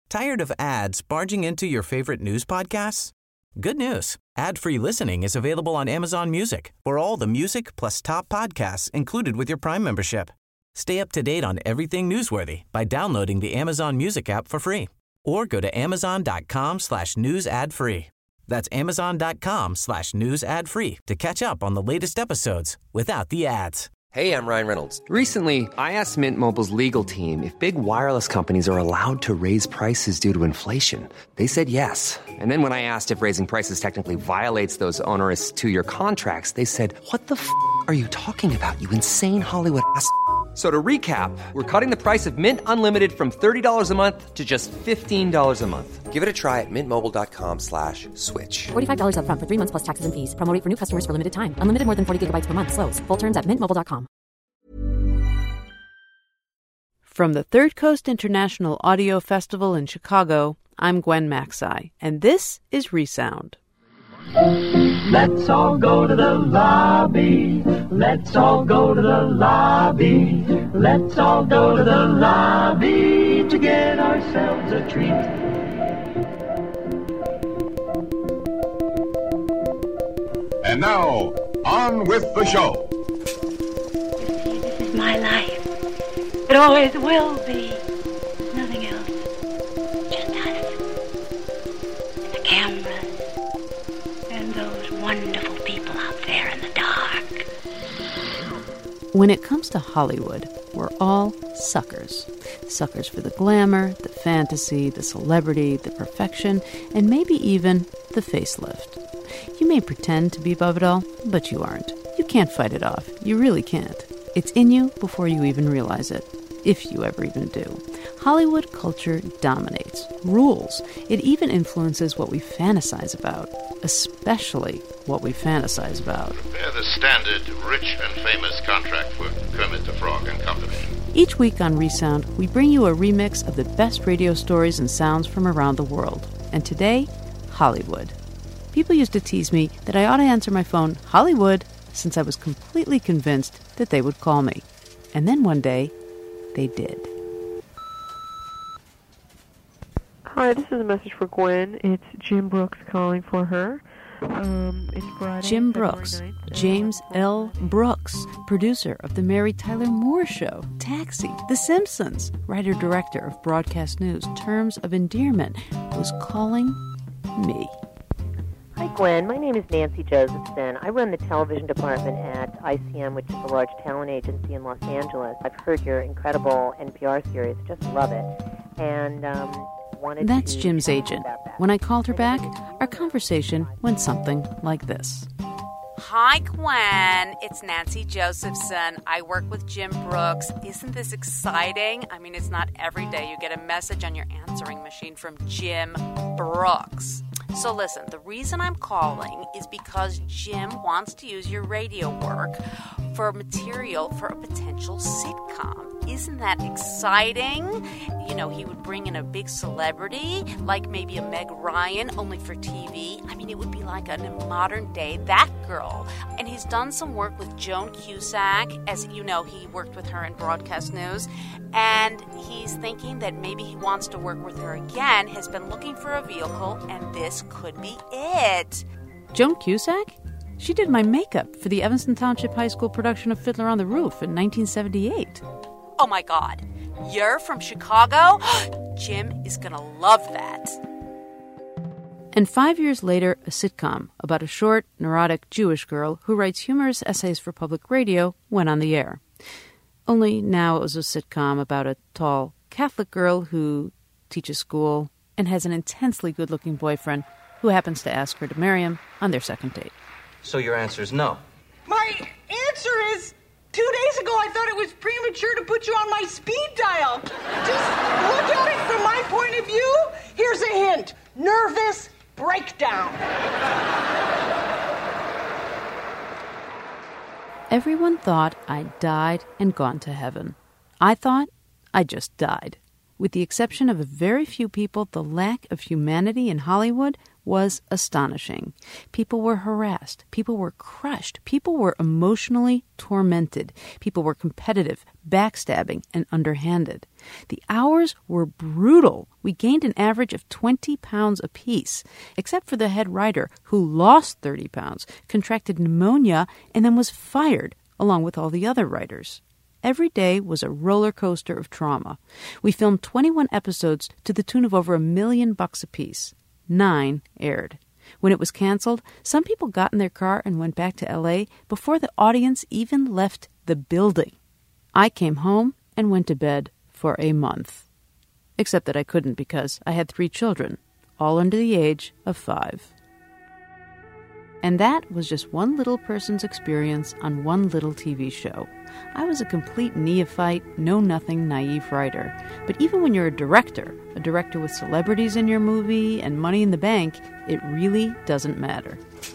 Tired of ads barging into your favorite news podcasts? Good news. Ad-free listening is available on Amazon Music for all the music plus top podcasts included with your Prime membership. Stay up to date on everything newsworthy by downloading the Amazon Music app for free or go to amazon.com/news ad free. That's amazon.com/news ad free to catch up on the latest episodes without the ads. Hey, I'm Ryan Reynolds. Recently, I asked Mint Mobile's legal team if big wireless companies are allowed to raise prices due to inflation. They said yes. And then when I asked if raising prices technically violates those onerous two-year contracts, they said, "What the f*** are you talking about, you insane Hollywood ass?" So to recap, we're cutting the price of Mint Unlimited from $30 a month to just $15 a month. Give it a try at mintmobile.com/switch. $45 up front for 3 months plus taxes and fees. Promo rate for new customers for limited time. Unlimited more than 40 gigabytes per month. Slows full terms at mintmobile.com. From the Third Coast International Audio Festival in Chicago, I'm Gwen Macsai, and this is Resound. Let's all go to the lobby. Let's all go to the lobby. Let's all go to the lobby to get ourselves a treat. And now, on with the show. You see, this is my life. It always will be. Nothing else. Just us. And the cameras. And those wonderful people out there in the dark. When it comes to Hollywood, we're all suckers. Suckers for the glamour, the fantasy, the celebrity, the perfection, and maybe even the facelift. You may pretend to be above it all, but you aren't. You can't fight it off. You really can't. It's in you before you even realize it, if you ever even do. Hollywood culture dominates, rules. It even influences what we fantasize about, especially what we fantasize about. Prepare the standard rich and famous contract for Kermit the Frog and Company. Each week on Resound, we bring you a remix of the best radio stories and sounds from around the world. And today, Hollywood. People used to tease me that I ought to answer my phone, Hollywood, since I was completely convinced that they would call me. And then one day, they did. Hi, this is a message for Gwen. It's Jim Brooks calling for her. It's Friday. Jim Brooks, James L. Brooks, producer of The Mary Tyler Moore Show, Taxi, The Simpsons, writer-director of Broadcast News, Terms of Endearment, was calling me. Hi, Gwen. My name is Nancy Josephson. I run the television department at ICM, which is a large talent agency in Los Angeles. I've heard your incredible NPR series. Just love it. And that's Jim's agent. When I called her back, our conversation went something like this. Hi, Gwen. It's Nancy Josephson. I work with Jim Brooks. Isn't this exciting? I mean, it's not every day you get a message on your answering machine from Jim Brooks. So listen, the reason I'm calling is because Jim wants to use your radio work for material for a potential sitcom. Isn't that exciting? You know, he would bring in a big celebrity, like maybe a Meg Ryan, only for TV. I mean, it would be like a modern day That Girl. And he's done some work with Joan Cusack. As you know, he worked with her in Broadcast News. And he's thinking that maybe he wants to work with her again, has been looking for a vehicle, and this could be it. Joan Cusack? She did my makeup for the Evanston Township High School production of Fiddler on the Roof in 1978. Oh my God, you're from Chicago? Jim is gonna love that. And 5 years later, a sitcom about a short, neurotic Jewish girl who writes humorous essays for public radio went on the air. Only now it was a sitcom about a tall Catholic girl who teaches school and has an intensely good-looking boyfriend who happens to ask her to marry him on their second date. So your answer is no? My answer is, 2 days ago I thought it was premature to put you on my speed dial. Just look at it from my point of view. Here's a hint. Nervous breakdown. Everyone thought I'd died and gone to heaven. I thought I just died. With the exception of a very few people, the lack of humanity in Hollywood was astonishing. People were harassed. People were crushed. People were emotionally tormented. People were competitive, backstabbing, and underhanded. The hours were brutal. We gained an average of 20 pounds apiece, except for the head writer, who lost 30 pounds, contracted pneumonia, and then was fired, along with all the other writers. Every day was a roller coaster of trauma. We filmed 21 episodes to the tune of over $1 million apiece. 9 aired. When it was canceled, some people got in their car and went back to L.A. before the audience even left the building. I came home and went to bed for a month. Except that I couldn't because I had 3 children, all under the age of 5. And that was just one little person's experience on one little TV show. I was a complete neophyte, know-nothing, naive writer. But even when you're a director with celebrities in your movie and money in the bank, it really doesn't matter.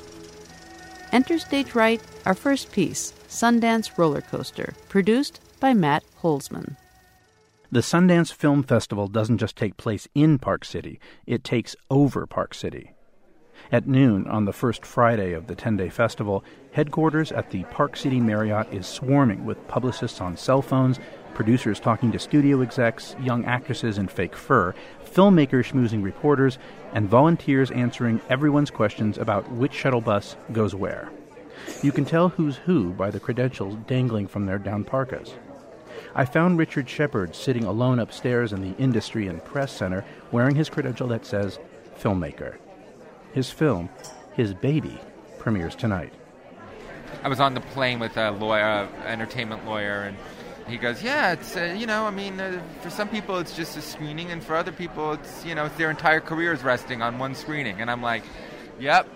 Enter Stage Right, our first piece, Sundance Roller Coaster, produced by Matt Holzman. The Sundance Film Festival doesn't just take place in Park City, it takes over Park City. At noon on the first Friday of the 10-day festival, headquarters at the Park City Marriott is swarming with publicists on cell phones, producers talking to studio execs, young actresses in fake fur, filmmakers schmoozing reporters, and volunteers answering everyone's questions about which shuttle bus goes where. You can tell who's who by the credentials dangling from their down parkas. I found Richard Shepard sitting alone upstairs in the Industry and Press Center wearing his credential that says filmmaker. His film, his baby, premieres tonight. I was on the plane with a lawyer, entertainment lawyer, and he goes, yeah, it's, for some people it's just a screening, and for other people it's, it's their entire careers resting on one screening. And I'm like, yep.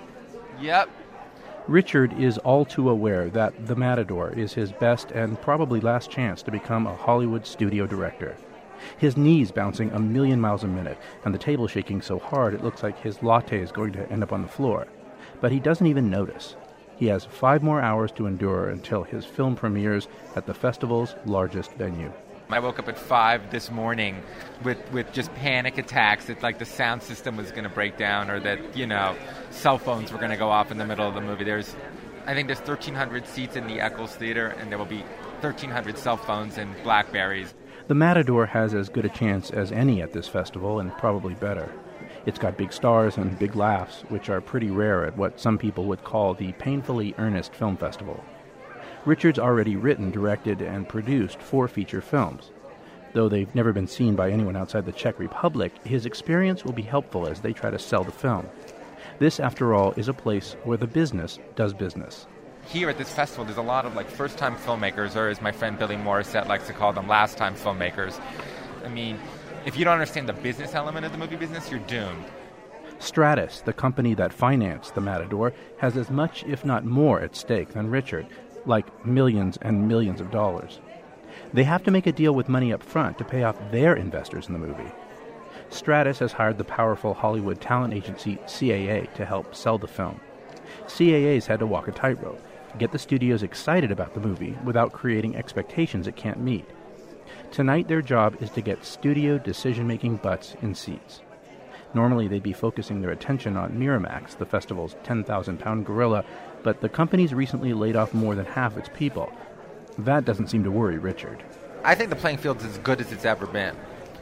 Richard is all too aware that The Matador is his best and probably last chance to become a Hollywood studio director. His knees bouncing 1,000,000 miles a minute, and the table shaking so hard it looks like his latte is going to end up on the floor. But he doesn't even notice. He has 5 more hours to endure until his film premieres at the festival's largest venue. I woke up at 5 this morning with just panic attacks that, like, the sound system was going to break down or that, cell phones were going to go off in the middle of the movie. I think there's 1,300 seats in the Eccles Theater, and there will be 1,300 cell phones and Blackberries. The Matador has as good a chance as any at this festival, and probably better. It's got big stars and big laughs, which are pretty rare at what some people would call the painfully earnest film festival. Richard's already written, directed, and produced 4 feature films. Though they've never been seen by anyone outside the Czech Republic, his experience will be helpful as they try to sell the film. This, after all, is a place where the business does business. Here at this festival, there's a lot of first-time filmmakers, or as my friend Billy Morissette likes to call them, last-time filmmakers. I mean, if you don't understand the business element of the movie business, you're doomed. Stratus, the company that financed The Matador, has as much, if not more, at stake than Richard, like millions and millions of dollars. They have to make a deal with money up front to pay off their investors in the movie. Stratus has hired the powerful Hollywood talent agency CAA to help sell the film. CAA's had to walk a tightrope, get the studios excited about the movie without creating expectations it can't meet. Tonight their job is to get studio decision-making butts in seats. Normally they'd be focusing their attention on Miramax, the festival's 10,000-pound gorilla, but the company's recently laid off more than half its people. That doesn't seem to worry Richard. I think the playing field's as good as it's ever been.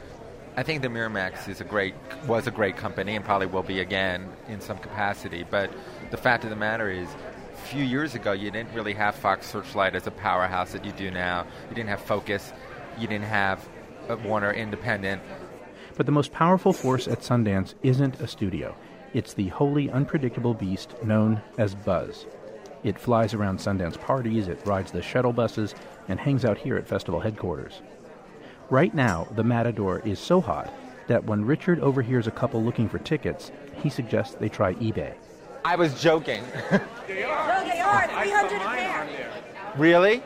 I think the Miramax was a great company and probably will be again in some capacity, but the fact of the matter is, a few years ago you didn't really have Fox Searchlight as a powerhouse that you do now. You didn't have Focus. You didn't have Warner Independent. But the most powerful force at Sundance isn't a studio. It's the wholly unpredictable beast known as buzz. It flies around Sundance parties, it rides the shuttle buses, and hangs out here at festival headquarters. Right now, the Matador is so hot that when Richard overhears a couple looking for tickets, he suggests they try eBay. I was joking. They are. No, they are. 300 a pair. Really?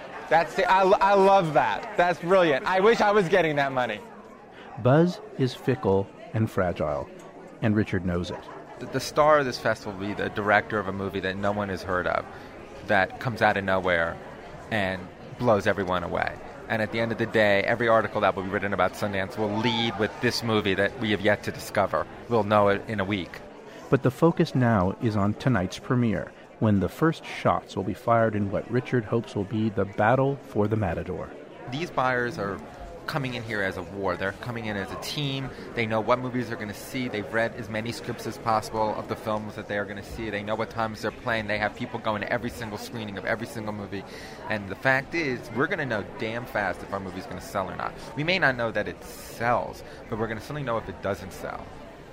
I love that. That's brilliant. I wish I was getting that money. Buzz is fickle and fragile, and Richard knows it. The star of this festival will be the director of a movie that no one has heard of, that comes out of nowhere and blows everyone away. And at the end of the day, every article that will be written about Sundance will lead with this movie that we have yet to discover. We'll know it in a week. But the focus now is on tonight's premiere, when the first shots will be fired in what Richard hopes will be the battle for the Matador. These buyers are coming in here as a war. They're coming in as a team. They know what movies they're going to see. They've read as many scripts as possible of the films that they are going to see. They know what times they're playing. They have people going to every single screening of every single movie. And the fact is, we're going to know damn fast if our movie's going to sell or not. We may not know that it sells, but we're going to certainly know if it doesn't sell.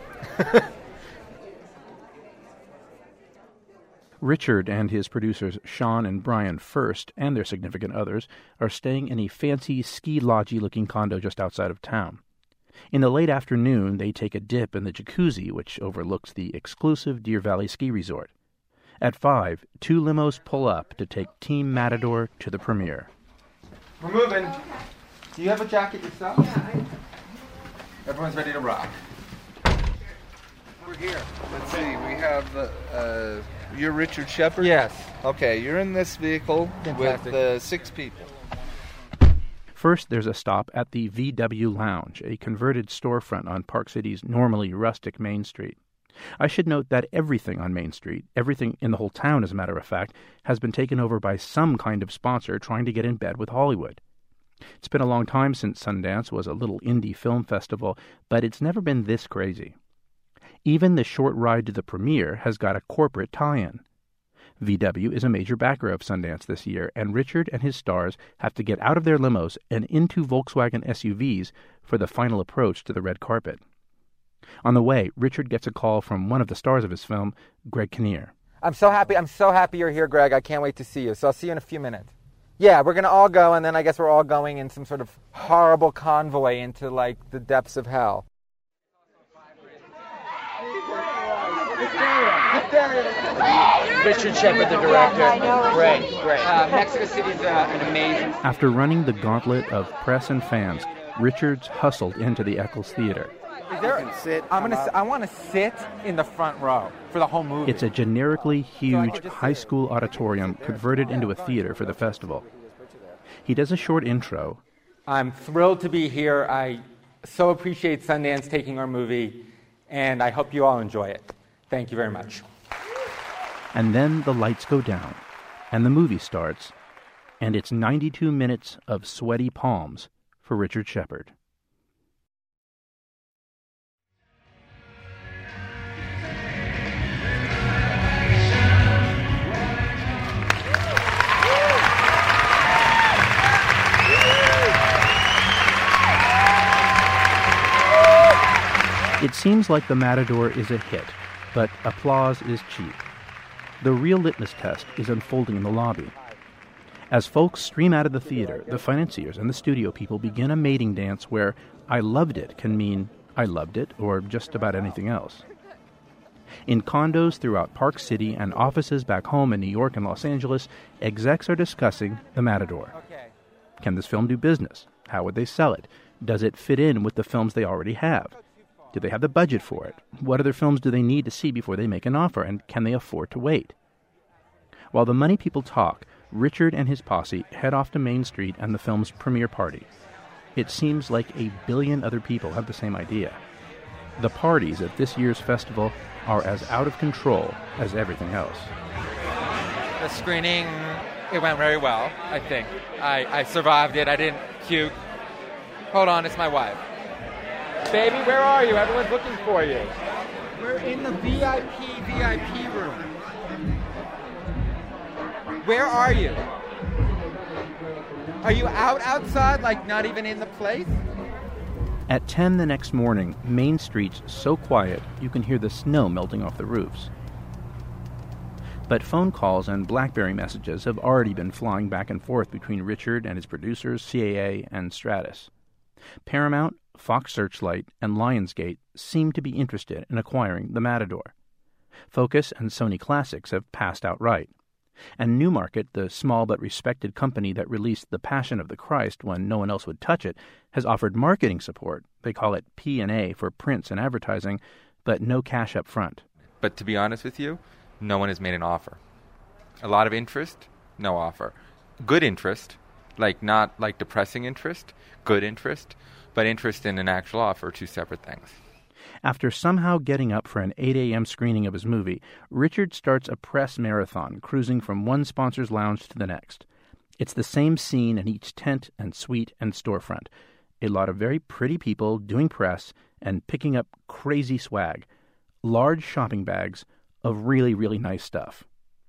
Richard and his producers Sean and Brian First, and their significant others, are staying in a fancy ski-lodgy-looking condo just outside of town. In the late afternoon, they take a dip in the jacuzzi, which overlooks the exclusive Deer Valley Ski Resort. At 5, 2 limos pull up to take Team Matador to the premiere. We're moving. Do you have a jacket yourself? Yeah. Everyone's ready to rock. We're here. Let's see. We have you're Richard Shepard? Yes. Okay, you're in this vehicle. Fantastic. With 6 people. First, there's a stop at the VW Lounge, a converted storefront on Park City's normally rustic Main Street. I should note that everything on Main Street, everything in the whole town, as a matter of fact, has been taken over by some kind of sponsor trying to get in bed with Hollywood. It's been a long time since Sundance was a little indie film festival, but it's never been this crazy. Even the short ride to the premiere has got a corporate tie-in. VW is a major backer of Sundance this year, and Richard and his stars have to get out of their limos and into Volkswagen SUVs for the final approach to the red carpet. On the way, Richard gets a call from one of the stars of his film, Greg Kinnear. I'm so happy you're here, Greg. I can't wait to see you. So I'll see you in a few minutes. Yeah, we're going to all go, and then I guess we're all going in some sort of horrible convoy into, like, the depths of hell. Richard Shepard, the director. Great. Mexico City's an amazing... After running the gauntlet of press and fans, Richards hustled into the Eccles Theater. I want to sit in the front row for the whole movie. It's a generically huge high school auditorium converted into a theater for the festival. He does a short intro. I'm thrilled to be here. I so appreciate Sundance taking our movie, and I hope you all enjoy it. Thank you very much. And then the lights go down, and the movie starts, and it's 92 minutes of sweaty palms for Richard Shepard. It seems like The Matador is a hit, but applause is cheap. The real litmus test is unfolding in the lobby. As folks stream out of the theater, the financiers and the studio people begin a mating dance where I loved it can mean I loved it or just about anything else. In condos throughout Park City and offices back home in New York and Los Angeles, execs are discussing The Matador. Can this film do business? How would they sell it? Does it fit in with the films they already have? Do they have the budget for it? What other films do they need to see before they make an offer, and can they afford to wait? While the money people talk, Richard and his posse head off to Main Street and the film's premiere party. It seems like a billion other people have the same idea. The parties at this year's festival are as out of control as everything else. The screening, it went very well, I think. I survived it. I didn't puke. Hold on, it's my wife. Baby, where are you? Everyone's looking for you. We're in the VIP room. Where are you? Are you outside, like not even in the place? At 10 the next morning, Main Street's so quiet you can hear the snow melting off the roofs. But phone calls and BlackBerry messages have already been flying back and forth between Richard and his producers, CAA and Stratus. Paramount, Fox Searchlight, and Lionsgate seem to be interested in acquiring The Matador. Focus and Sony Classics have passed outright. And Newmarket, the small but respected company that released The Passion of the Christ when no one else would touch it, has offered marketing support. They call it P&A for prints and advertising, but no cash up front. But to be honest with you, no one has made an offer. A lot of interest, no offer. Good interest, Like, not like depressing interest, good interest, but interest in an actual offer are two separate things. After somehow getting up for an 8 a.m. screening of his movie, Richard starts a press marathon, cruising from one sponsor's lounge to the next. It's the same scene in each tent and suite and storefront. A lot of very pretty people doing press and picking up crazy swag. Large shopping bags of really, really nice stuff.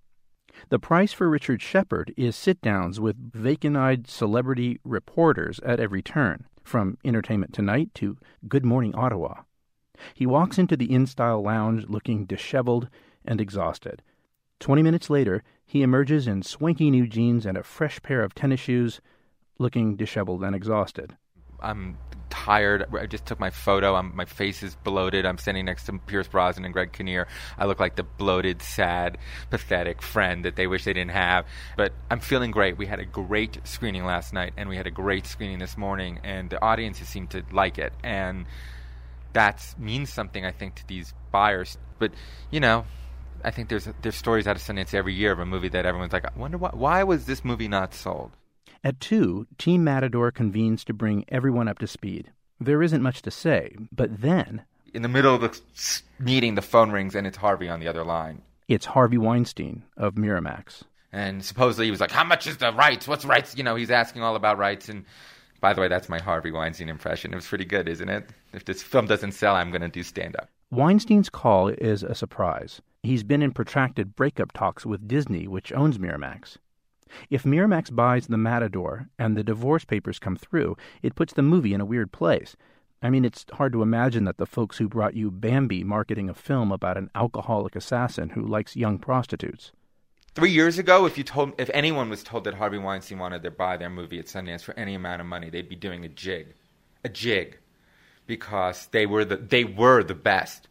The price for Richard Shepard is sit-downs with vacant-eyed celebrity reporters at every turn, from Entertainment Tonight to Good Morning Ottawa. He walks into the InStyle lounge looking disheveled and exhausted. 20 minutes later, he emerges in swanky new jeans and a fresh pair of tennis shoes, looking disheveled and exhausted. I'm tired. I just took my photo. My face is bloated. I'm standing next to Pierce Brosnan and Greg Kinnear. I look like the bloated, sad, pathetic friend that they wish they didn't have. But I'm feeling great. We had a great screening last night, and we had a great screening this morning, and the audiences seem to like it. And that means something, I think, to these buyers. But, you know, I think there's stories out of Sundance every year of a movie that everyone's like, I wonder why was this movie not sold? At 2, Team Matador convenes to bring everyone up to speed. There isn't much to say, but then... In the middle of the meeting, the phone rings, and it's Harvey on the other line. It's Harvey Weinstein of Miramax. And supposedly he was like, how much is the rights? What's rights? You know, he's asking all about rights. And by the way, that's my Harvey Weinstein impression. It was pretty good, isn't it? If this film doesn't sell, I'm going to do stand-up. Weinstein's call is a surprise. He's been in protracted breakup talks with Disney, which owns Miramax. If Miramax buys the Matador and the divorce papers come through, it puts the movie in a weird place. I mean, it's hard to imagine that the folks who brought you Bambi marketing a film about an alcoholic assassin who likes young prostitutes. 3 years ago, if anyone was told that Harvey Weinstein wanted to buy their movie at Sundance for any amount of money, they'd be doing a jig, because they were the best.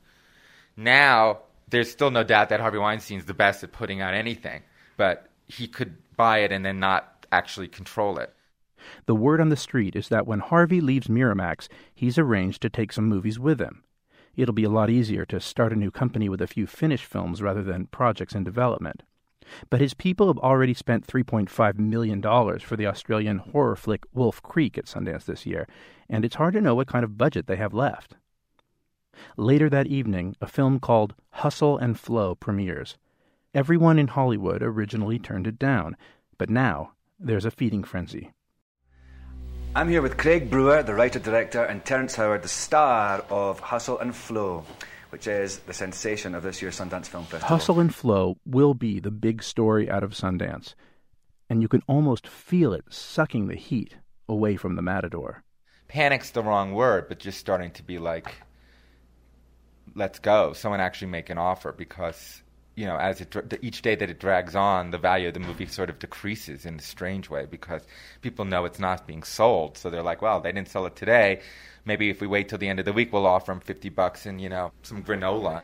Now, there's still no doubt that Harvey Weinstein's the best at putting out anything, but he could buy it and then not actually control it. The word on the street is that when Harvey leaves Miramax, he's arranged to take some movies with him. It'll be a lot easier to start a new company with a few finished films rather than projects in development. But his people have already spent $3.5 million for the Australian horror flick Wolf Creek at Sundance this year, and it's hard to know what kind of budget they have left. Later that evening, a film called Hustle and Flow premieres. Everyone in Hollywood originally turned it down, but now there's a feeding frenzy. I'm here with Craig Brewer, the writer-director, and Terence Howard, the star of Hustle and Flow, which is the sensation of this year's Sundance Film Festival. Hustle and Flow will be the big story out of Sundance, and you can almost feel it sucking the heat away from the Matador. Panic's the wrong word, but just starting to be like, let's go. Someone actually make an offer, because, you know, as each day that it drags on, the value of the movie sort of decreases in a strange way, because people know it's not being sold. So they're like, well, they didn't sell it today. Maybe if we wait till the end of the week, we'll offer them $50 and, you know, some granola.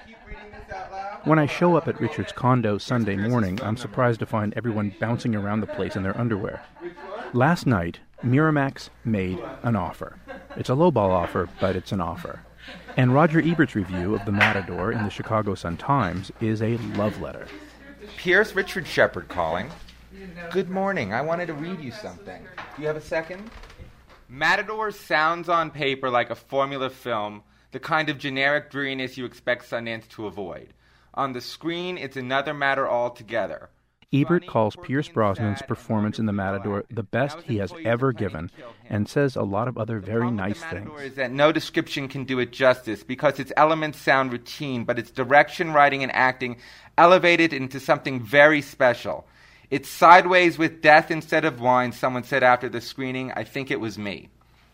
When I show up at Richard's condo Sunday morning, I'm surprised to find everyone bouncing around the place in their underwear. Last night, Miramax made an offer. It's a lowball offer, but it's an offer. And Roger Ebert's review of The Matador in the Chicago Sun-Times is a love letter. Here's Richard Shepard calling. Good morning. I wanted to read you something. Do you have a second? Matador sounds on paper like a formula film, the kind of generic dreariness you expect Sundance to avoid. On the screen, it's another matter altogether. Ebert calls Pierce Brosnan's performance in The Matador the best he has ever given, and says a lot of other very nice things. Is that no description can do it justice, because its elements sound routine, but its direction, writing, and acting elevated into something very special. It's sideways with death instead of wine, someone said after the screening. I think it was me.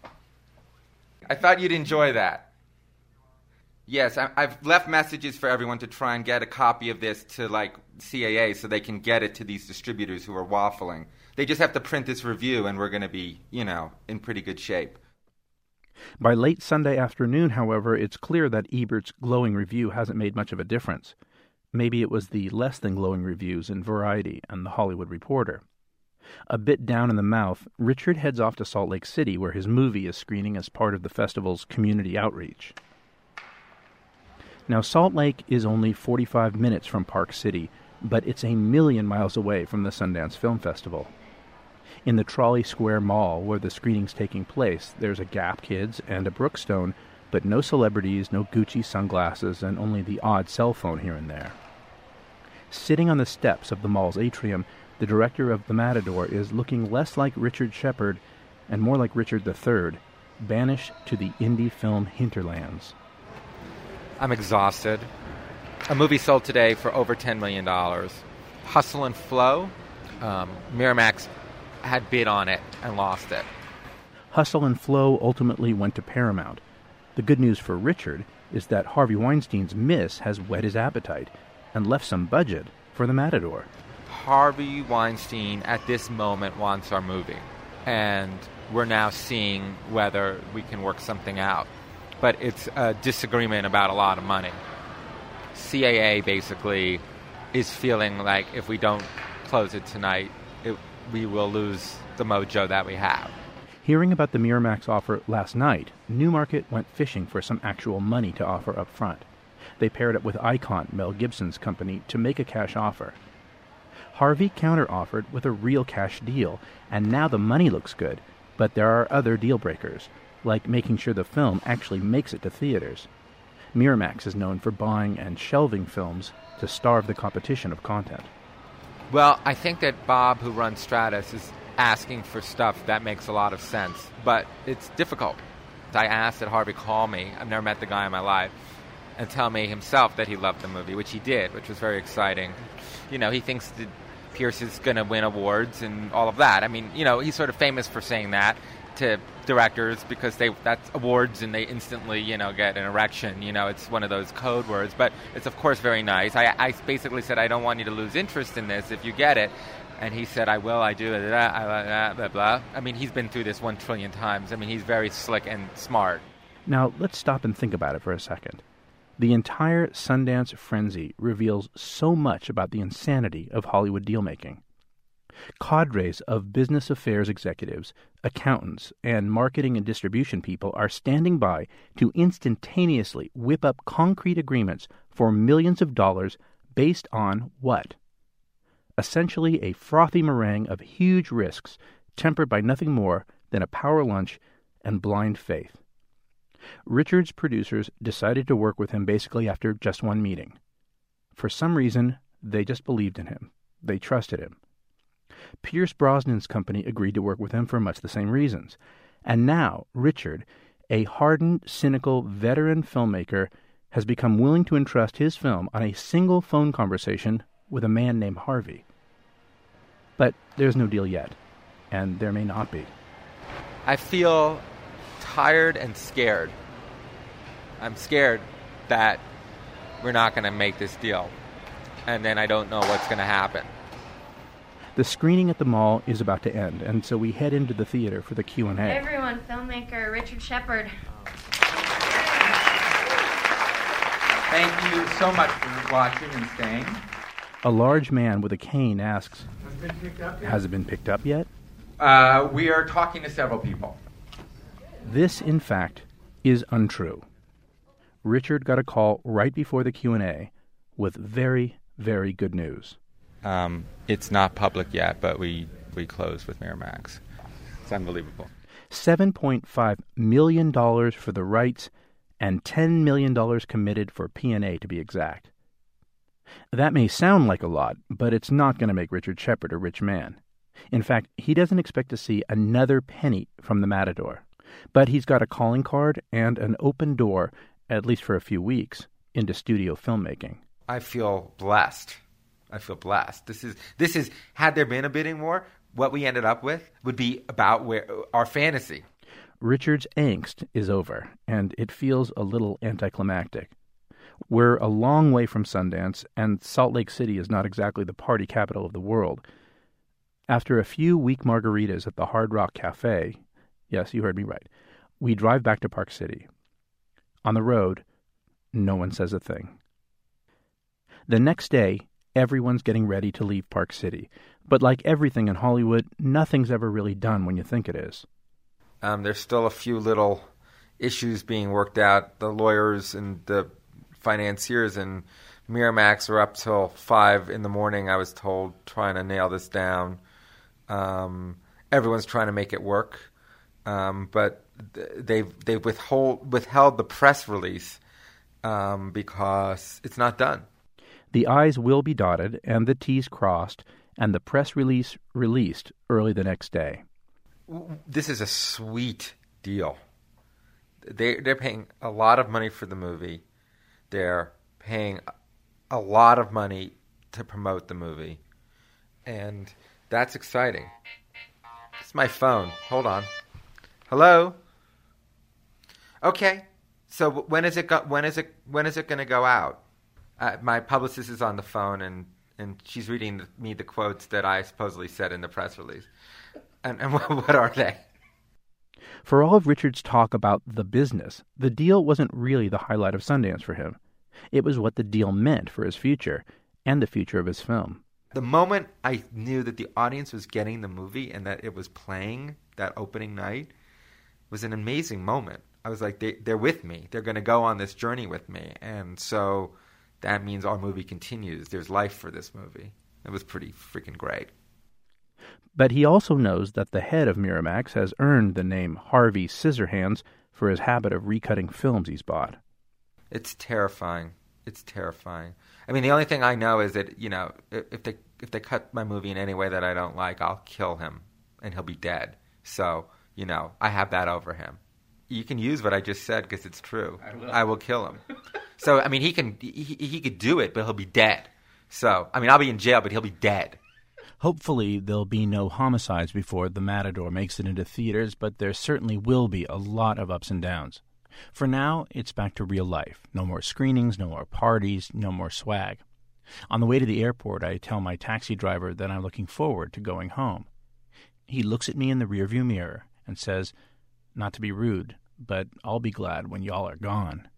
I thought you'd enjoy that. Yes, I've left messages for everyone to try and get a copy of this to, CAA so they can get it to these distributors who are waffling. They just have to print this review, and we're going to be, in pretty good shape. By late Sunday afternoon, however, it's clear that Ebert's glowing review hasn't made much of a difference. Maybe it was the less than glowing reviews in Variety and The Hollywood Reporter. A bit down in the mouth, Richard heads off to Salt Lake City, where his movie is screening as part of the festival's community outreach. Now, Salt Lake is only 45 minutes from Park City, but it's a million miles away from the Sundance Film Festival. In the Trolley Square Mall, where the screening's taking place, there's a Gap Kids and a Brookstone, but no celebrities, no Gucci sunglasses, and only the odd cell phone here and there. Sitting on the steps of the mall's atrium, the director of The Matador is looking less like Richard Shepard and more like Richard III, banished to the indie film hinterlands. I'm exhausted. A movie sold today for over $10 million. Hustle and Flow, Miramax had bid on it and lost it. Hustle and Flow ultimately went to Paramount. The good news for Richard is that Harvey Weinstein's miss has whet his appetite and left some budget for The Matador. Harvey Weinstein at this moment wants our movie, and we're now seeing whether we can work something out. But it's a disagreement about a lot of money. CAA basically is feeling like if we don't close it tonight, we will lose the mojo that we have. Hearing about the Miramax offer last night, Newmarket went fishing for some actual money to offer up front. They paired up with Icon, Mel Gibson's company, to make a cash offer. Harvey counter-offered with a real cash deal, and now the money looks good, but there are other deal breakers, like making sure the film actually makes it to theaters. Miramax is known for buying and shelving films to starve the competition of content. Well, I think that Bob, who runs Stratus, is asking for stuff that makes a lot of sense, but it's difficult. I asked that Harvey call me, I've never met the guy in my life, and tell me himself that he loved the movie, which he did, which was very exciting. You know, he thinks that Pierce is going to win awards and all of that. I mean, you know, he's sort of famous for saying that to directors because that's awards and they instantly, you know, get an erection. You know, it's one of those code words, but it's of course very nice. I basically said, I don't want you to lose interest in this if you get it. And he said, I will, I do, blah, blah, blah. I mean, he's been through this 1 trillion times. I mean, he's very slick and smart. Now, let's stop and think about it for a second. The entire Sundance frenzy reveals so much about the insanity of Hollywood deal-making. Cadres of business affairs executives, accountants, and marketing and distribution people are standing by to instantaneously whip up concrete agreements for millions of dollars based on what? Essentially a frothy meringue of huge risks tempered by nothing more than a power lunch and blind faith. Richard's producers decided to work with him basically after just one meeting. For some reason, they just believed in him. They trusted him. Pierce Brosnan's company agreed to work with him for much the same reasons. And now, Richard, a hardened, cynical, veteran filmmaker, has become willing to entrust his film on a single phone conversation with a man named Harvey. But there's no deal yet, and there may not be. I feel tired and scared. I'm scared that we're not going to make this deal, and then I don't know what's going to happen. The screening at the mall is about to end, and so we head into the theater for the Q&A. Hey everyone, filmmaker Richard Shepard. Thank you so much for watching and staying. A large man with a cane asks, Has it been picked up yet? We are talking to several people. This, in fact, is untrue. Richard got a call right before the Q&A with very, very good news. It's not public yet, but we closed with Miramax. It's unbelievable. $7.5 million for the rights and $10 million committed for P&A to be exact. That may sound like a lot, but it's not going to make Richard Shepard a rich man. In fact, he doesn't expect to see another penny from The Matador. But he's got a calling card and an open door, at least for a few weeks, into studio filmmaking. I feel blessed. This is had there been a bidding war, what we ended up with would be about our fantasy. Richard's angst is over, and it feels a little anticlimactic. We're a long way from Sundance, and Salt Lake City is not exactly the party capital of the world. After a few weak margaritas at the Hard Rock Cafe, yes, you heard me right, we drive back to Park City. On the road, no one says a thing. The next day, everyone's getting ready to leave Park City. But like everything in Hollywood, nothing's ever really done when you think it is. There's still a few little issues being worked out. The lawyers and the financiers and Miramax are up till 5 a.m, I was told, trying to nail this down. everyone's trying to make it work, but they've withheld the press release because it's not done. The I's will be dotted and the T's crossed, and the press release released early the next day. This is a sweet deal. They're paying a lot of money for the movie. They're paying a lot of money to promote the movie. And that's exciting. It's my phone. Hold on. Hello? Okay. So when is it going to go out? My publicist is on the phone and she's reading me the quotes that I supposedly said in the press release. And what are they? For all of Richard's talk about the business, the deal wasn't really the highlight of Sundance for him. It was what the deal meant for his future and the future of his film. The moment I knew that the audience was getting the movie and that it was playing that opening night was an amazing moment. I was like, they're with me. They're going to go on this journey with me. And so that means our movie continues. There's life for this movie. It was pretty freaking great. But he also knows that the head of Miramax has earned the name Harvey Scissorhands for his habit of recutting films he's bought. It's terrifying. It's terrifying. I mean, the only thing I know is that, you know, if they cut my movie in any way that I don't like, I'll kill him and he'll be dead. So, you know, I have that over him. You can use what I just said because it's true. I will kill him. So, I mean, he could do it, but he'll be dead. So, I mean, I'll be in jail, but he'll be dead. Hopefully there'll be no homicides before The Matador makes it into theaters, but there certainly will be a lot of ups and downs. For now, it's back to real life. No more screenings, no more parties, no more swag. On the way to the airport, I tell my taxi driver that I'm looking forward to going home. He looks at me in the rearview mirror and says, "Not to be rude, but I'll be glad when y'all are gone."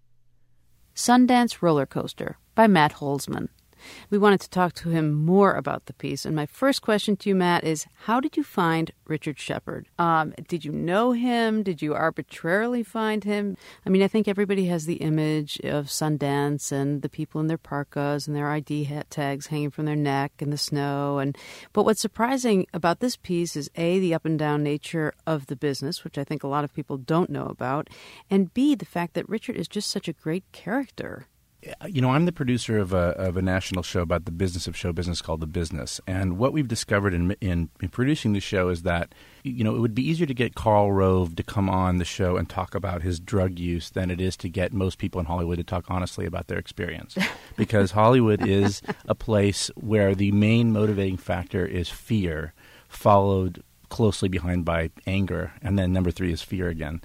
Sundance Roller Coaster by Matt Holzman. We wanted to talk to him more about the piece. And my first question to you, Matt, is how did you find Richard Shepard? Did you know him? Did you arbitrarily find him? I mean, I think everybody has the image of Sundance and the people in their parkas and their ID tags hanging from their neck in the snow. But what's surprising about this piece is, A, the up and down nature of the business, which I think a lot of people don't know about, and B, the fact that Richard is just such a great character. You know, I'm the producer of a national show about the business of show business called The Business. And what we've discovered in producing the show is that, you know, it would be easier to get Karl Rove to come on the show and talk about his drug use than it is to get most people in Hollywood to talk honestly about their experience. Because Hollywood is a place where the main motivating factor is fear, followed closely behind by anger, and then number 3 is fear again.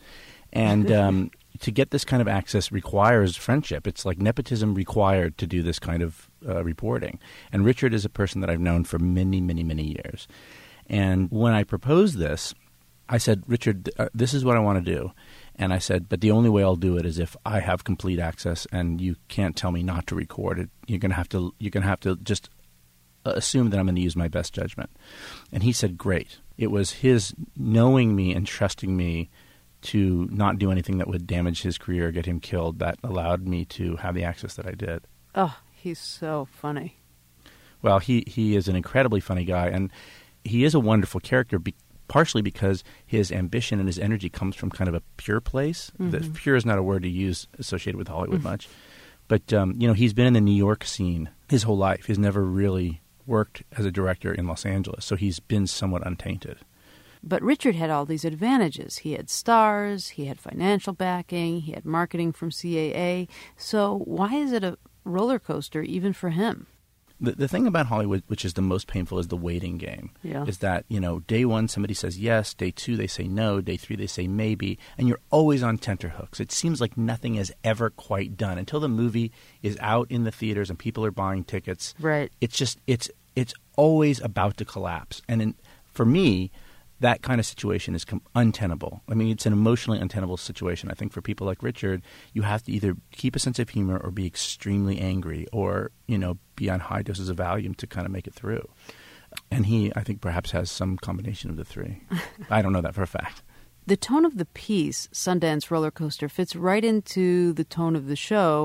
And to get this kind of access requires friendship. It's like nepotism required to do this kind of reporting. And Richard is a person that I've known for many, many, many years. And when I proposed this, I said, Richard, this is what I want to do. And I said, but the only way I'll do it is if I have complete access and you can't tell me not to record it. You're going to have to just assume that I'm going to use my best judgment. And he said, great. It was his knowing me and trusting me to not do anything that would damage his career or get him killed that allowed me to have the access that I did. Oh, he's so funny. Well, he is an incredibly funny guy, and he is a wonderful character, partially because his ambition and his energy comes from kind of a pure place. Mm-hmm. Pure is not a word to use associated with Hollywood much. But, you know, he's been in the New York scene his whole life. He's never really worked as a director in Los Angeles, so he's been somewhat untainted. But Richard had all these advantages. He had stars, he had financial backing, he had marketing from CAA. So why is it a roller coaster even for him? The thing about Hollywood, which is the most painful, is the waiting game. Yeah. Is that, you know, day 1 somebody says yes, day 2 they say no, day 3 they say maybe, and you're always on tenterhooks. It seems like nothing is ever quite done until the movie is out in the theaters and people are buying tickets. Right. It's just it's always about to collapse. And for me, that kind of situation is untenable. I mean, it's an emotionally untenable situation. I think for people like Richard, you have to either keep a sense of humor or be extremely angry or, you know, be on high doses of Valium to kind of make it through. And he, I think, perhaps has some combination of the 3. I don't know that for a fact. The tone of the piece, Sundance Roller Coaster, fits right into the tone of the show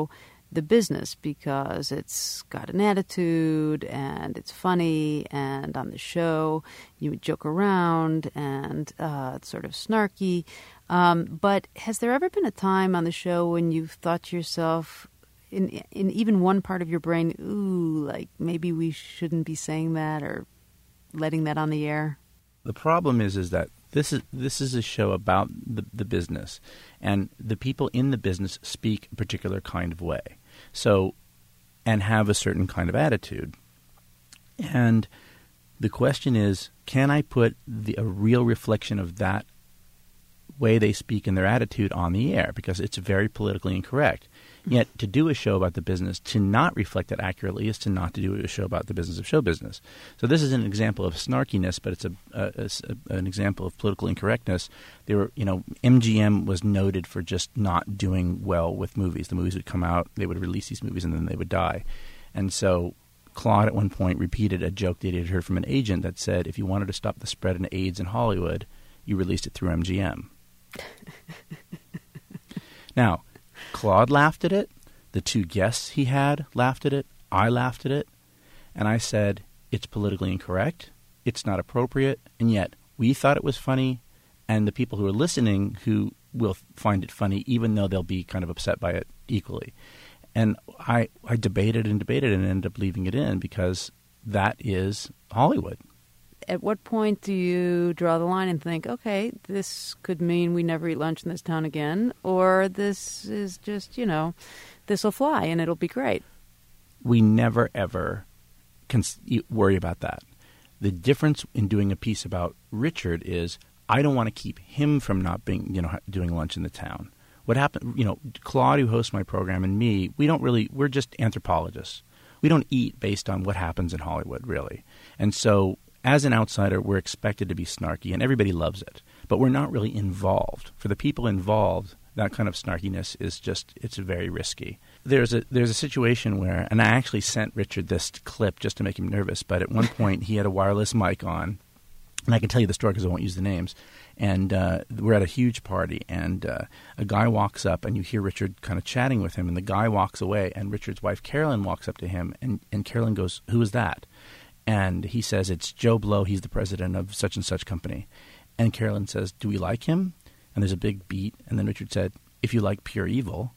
the business because it's got an attitude and it's funny, and on the show you would joke around and it's sort of snarky. But has there ever been a time on the show when you've thought to yourself, in even one part of your brain, ooh, like maybe we shouldn't be saying that or letting that on the air? The problem is that this is a show about the business, and the people in the business speak a particular kind of way, so, and have a certain kind of attitude. And the question is, can I put a real reflection of that way they speak and their attitude on the air? Because it's very politically incorrect. Yet to do a show about the business, to not reflect it accurately, is to not to do a show about the business of show business. So this is an example of snarkiness, but it's an example of political incorrectness. They were, MGM was noted for just not doing well with movies. The movies would come out, they would release these movies, and then they would die. And so Claude at one point repeated a joke that he had heard from an agent that said, if you wanted to stop the spread of AIDS in Hollywood, you released it through MGM. Now, Claude laughed at it. The two guests he had laughed at it. I laughed at it. And I said, it's politically incorrect. It's not appropriate. And yet we thought it was funny. And the people who are listening who will find it funny, even though they'll be kind of upset by it equally. And I debated and ended up leaving it in because that is Hollywood. At what point do you draw the line and think, okay, this could mean we never eat lunch in this town again, or this is just, this will fly and it'll be great? We never, ever worry about that. The difference in doing a piece about Richard is I don't want to keep him from not being, doing lunch in the town. What happened, Claude, who hosts my program, and me, we're just anthropologists. We don't eat based on what happens in Hollywood, really. And so as an outsider, we're expected to be snarky, and everybody loves it. But we're not really involved. For the people involved, that kind of snarkiness is it's very risky. There's a situation where, and I actually sent Richard this clip just to make him nervous, but at one point he had a wireless mic on, and I can tell you the story because I won't use the names, and we're at a huge party, and a guy walks up, and you hear Richard kind of chatting with him, and the guy walks away, and Richard's wife, Carolyn, walks up to him, and Carolyn goes, "Who is that?" And he says, "It's Joe Blow. He's the president of such and such company." And Carolyn says, "Do we like him?" And there's a big beat. And then Richard said, "If you like pure evil."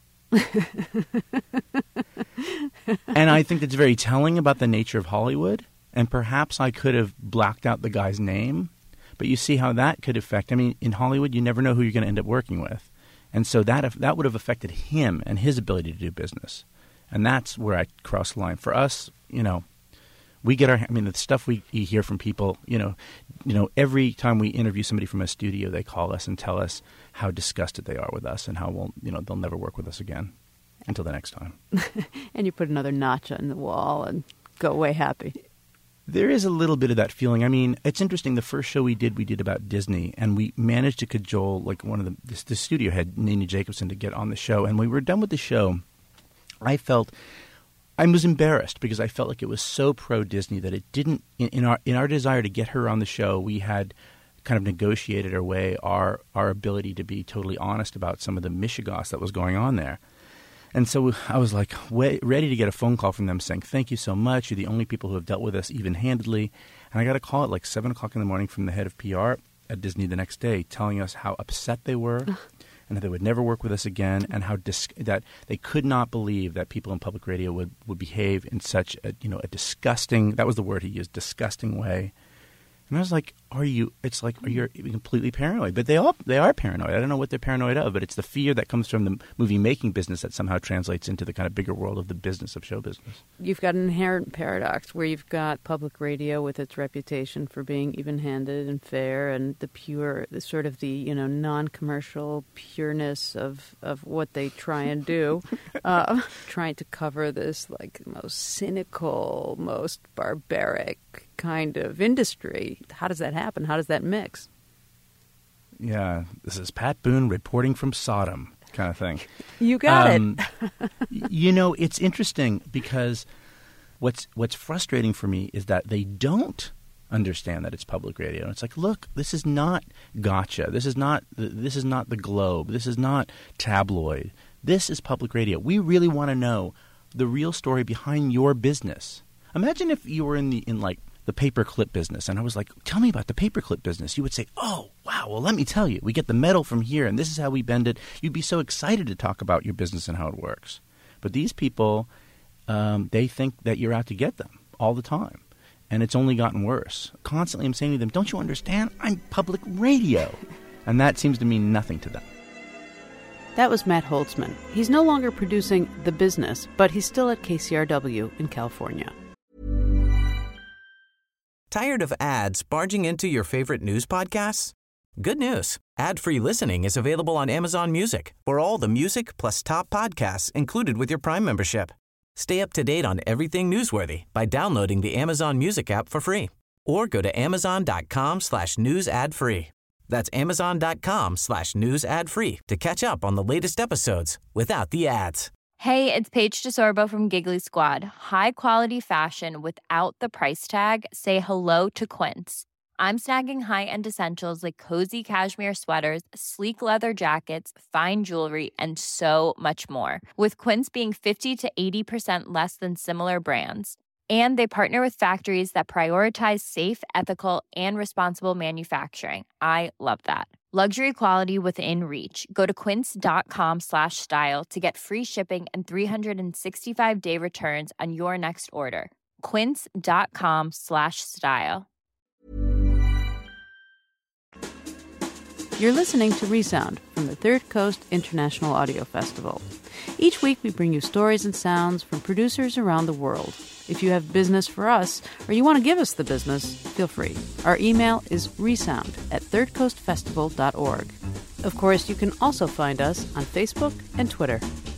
And I think that's very telling about the nature of Hollywood. And perhaps I could have blacked out the guy's name. But you see how that could affect. I mean, in Hollywood, you never know who you're going to end up working with. And so that would have affected him and his ability to do business. And that's where I cross the line. For us, we get the stuff we hear from people, every time we interview somebody from a studio, they call us and tell us how disgusted they are with us and how they'll never work with us again until the next time. And you put another notch on the wall and go away happy. There is a little bit of that feeling. I mean, it's interesting. The first show we did about Disney, and we managed to cajole one of the studio head, Nina Jacobson, to get on the show. And when we were done with the show, I was embarrassed because I felt like it was so pro-Disney that it didn't – in our desire to get her on the show, we had kind of negotiated away our ability to be totally honest about some of the mishigas that was going on there. And so I was like ready to get a phone call from them saying, "Thank you so much. You're the only people who have dealt with us even-handedly." And I got a call at like 7 o'clock in the morning from the head of PR at Disney the next day telling us how upset they were and that they would never work with us again, and how that they could not believe that people in public radio would behave in such a disgusting, that was the word he used, disgusting way. And I was like, are you completely paranoid? But they are paranoid. I don't know what they're paranoid of, but it's the fear that comes from the movie-making business that somehow translates into the kind of bigger world of the business of show business. You've got an inherent paradox where you've got public radio with its reputation for being even-handed and fair, and the non-commercial pureness of what they try and do, trying to cover this most cynical, most barbaric kind of industry. How does that happen? How does that mix? Yeah, this is Pat Boone reporting from Sodom kind of thing. You got it. It's interesting because what's frustrating for me is that they don't understand that it's public radio. And it's like, look, this is not Gotcha. This is not the Globe. This is not tabloid. This is public radio. We really want to know the real story behind your business. Imagine if you were in the paperclip business, and I was like, tell me about the paperclip business. You would say, oh, wow, well, let me tell you. We get the metal from here, and this is how we bend it. You'd be so excited to talk about your business and how it works. But these people, they think that you're out to get them all the time. And it's only gotten worse. Constantly I'm saying to them, don't you understand? I'm public radio. And that seems to mean nothing to them. That was Matt Holtzman. He's no longer producing The Business, but he's still at KCRW in California. Tired of ads barging into your favorite news podcasts? Good news. Ad-free listening is available on Amazon Music for all the music plus top podcasts included with your Prime membership. Stay up to date on everything newsworthy by downloading the Amazon Music app for free or go to amazon.com/news ad free. That's amazon.com/news ad free to catch up on the latest episodes without the ads. Hey, it's Paige DeSorbo from Giggly Squad. High quality fashion without the price tag. Say hello to Quince. I'm snagging high-end essentials like cozy cashmere sweaters, sleek leather jackets, fine jewelry, and so much more. With Quince being 50 to 80% less than similar brands. And they partner with factories that prioritize safe, ethical, and responsible manufacturing. I love that. Luxury quality within reach. Go to quince.com/style to get free shipping and 365-day returns on your next order. Quince.com/style. You're listening to Resound from the Third Coast International Audio Festival. Each week we bring you stories and sounds from producers around the world. If you have business for us, or you want to give us the business, feel free. Our email is resound@thirdcoastfestival.org. Of course, you can also find us on Facebook and Twitter.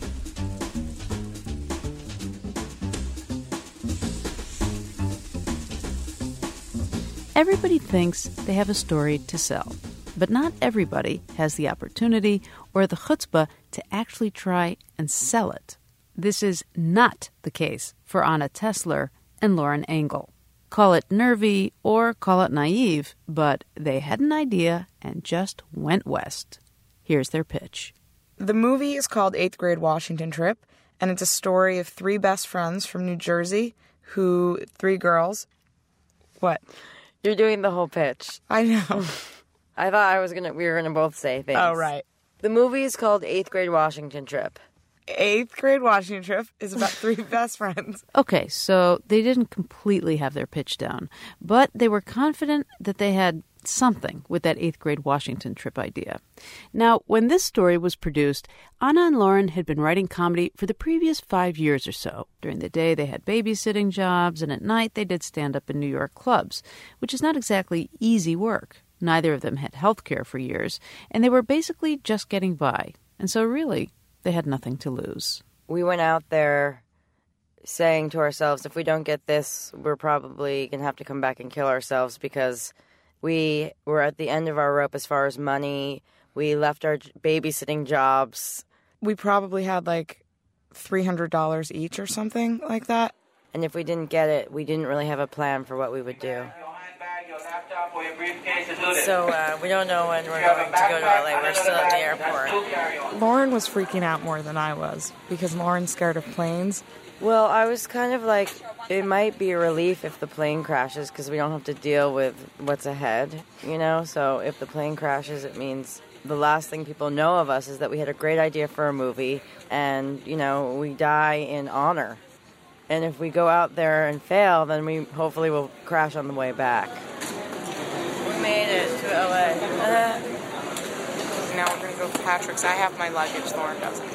Everybody thinks they have a story to sell. But not everybody has the opportunity or the chutzpah to actually try and sell it. This is not the case for Anna Tessler and Lauren Engel. Call it nervy or call it naive, but they had an idea and just went west. Here's their pitch. The movie is called 8th Grade Washington Trip, and it's a story of three best friends from New Jersey three girls. What? You're doing the whole pitch. I know. I thought we were gonna both say things. Oh, right. The movie is called 8th Grade Washington Trip. 8th Grade Washington Trip is about three best friends. Okay, so they didn't completely have their pitch down, but they were confident that they had something with that 8th Grade Washington Trip idea. Now, when this story was produced, Anna and Lauren had been writing comedy for the previous 5 years or so. During the day, they had babysitting jobs, and at night, they did stand-up in New York clubs, which is not exactly easy work. Neither of them had health care for years, and they were basically just getting by. And so really, they had nothing to lose. We went out there saying to ourselves, if we don't get this, we're probably going to have to come back and kill ourselves because we were at the end of our rope as far as money. We left our babysitting jobs. We probably had like $300 each or something like that. And if we didn't get it, we didn't really have a plan for what we would do. So we don't know when we're going to go to LA. We're still at the airport. Lauren was freaking out more than I was because Lauren's scared of planes. Well, I was kind of like, it might be a relief if the plane crashes because we don't have to deal with what's ahead, you know? So if the plane crashes, it means the last thing people know of us is that we had a great idea for a movie and, you know, we die in honor. And if we go out there and fail, then we hopefully will crash on the way back. We made it to LA. Now we're going to go to Patrick's. I have my luggage, Lauren doesn't.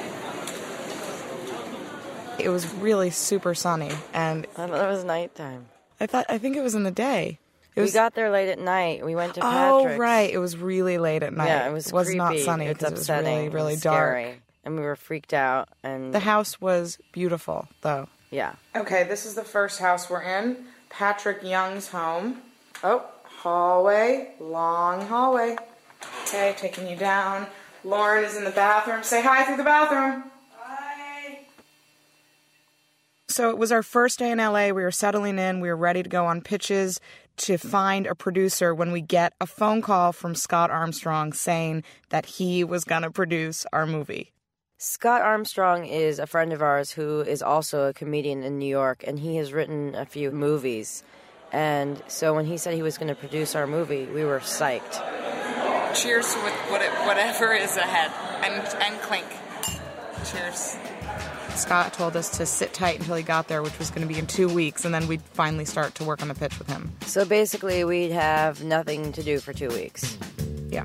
It was really super sunny, and I thought it was nighttime. I think it was in the day. We got there late at night. We went to Patrick's. Oh, right. It was really late at night. Yeah, it was creepy. Not sunny it's because upsetting. It was really, really it was dark. Scary. And we were freaked out. And the house was beautiful, though. Yeah. Okay, this is the first house we're in. Patrick Young's home. Oh, hallway. Long hallway. Okay, taking you down. Lauren is in the bathroom. Say hi through the bathroom. Hi. So it was our first day in LA. We were settling in. We were ready to go on pitches to find a producer when we get a phone call from Scott Armstrong saying that he was going to produce our movie. Scott Armstrong is a friend of ours who is also a comedian in New York, and he has written a few movies. And so when he said he was going to produce our movie, we were psyched. Cheers with whatever is ahead. And clink. Cheers. Scott told us to sit tight until he got there, which was going to be in 2 weeks, and then we'd finally start to work on the pitch with him. So basically, we'd have nothing to do for 2 weeks. Yeah.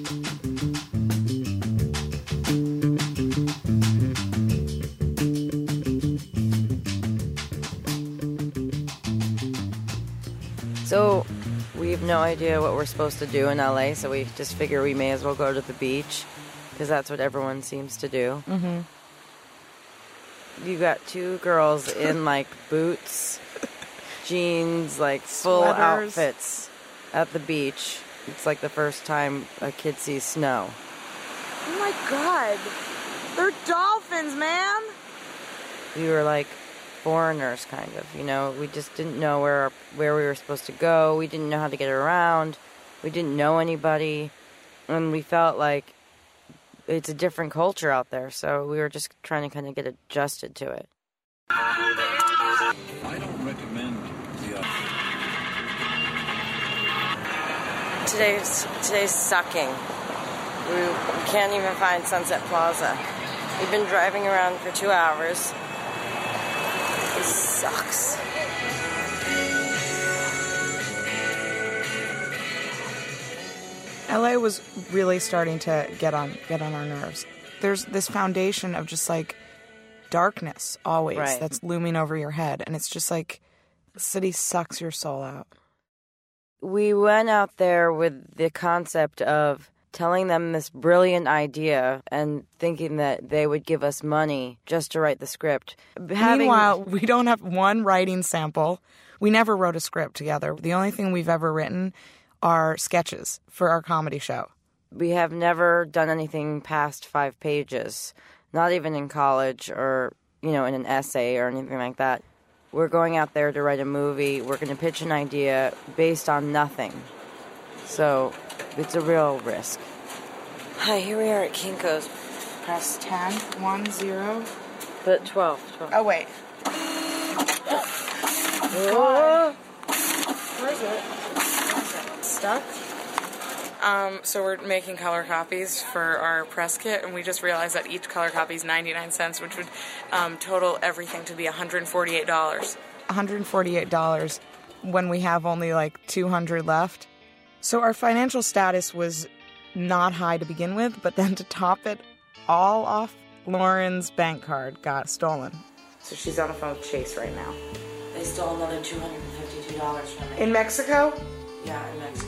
So we have no idea what we're supposed to do in LA, so we just figure we may as well go to the beach, because that's what everyone seems to do. Mm-hmm. You got two girls in, like, boots, jeans, like, full Sweaters. outfits at the beach. It's like the first time a kid sees snow. Oh my God. They're dolphins, man. We were like foreigners, kind of, you know. We just didn't know where we were supposed to go. We didn't know how to get around. We didn't know anybody. And we felt like it's a different culture out there, so we were just trying to kind of get adjusted to it. I don't recommend the Today's sucking. We can't even find Sunset Plaza. We've been driving around for 2 hours. It sucks. LA was really starting to get on our nerves. There's this foundation of just like darkness always Right. that's looming over your head, and it's just like the city sucks your soul out. We went out there with the concept of telling them this brilliant idea and thinking that they would give us money just to write the script. Meanwhile, we don't have one writing sample. We never wrote a script together. The only thing we've ever written are sketches for our comedy show. We have never done anything past 5 pages, not even in college or, you know, in an essay or anything like that. We're going out there to write a movie. We're going to pitch an idea based on nothing. So it's a real risk. Hi, here we are at Kinko's. Press 10, 1, 0. But 12. Oh, wait. Oh. Where is it? Stuck? So we're making color copies for our press kit, and we just realized that each color copy is 99 cents, which would total everything to be $148. $148 when we have only like 200 left. So our financial status was not high to begin with, but then to top it all off, Lauren's bank card got stolen. So she's on the phone with Chase right now. They stole another $252 from me. In Mexico? Yeah, in Mexico.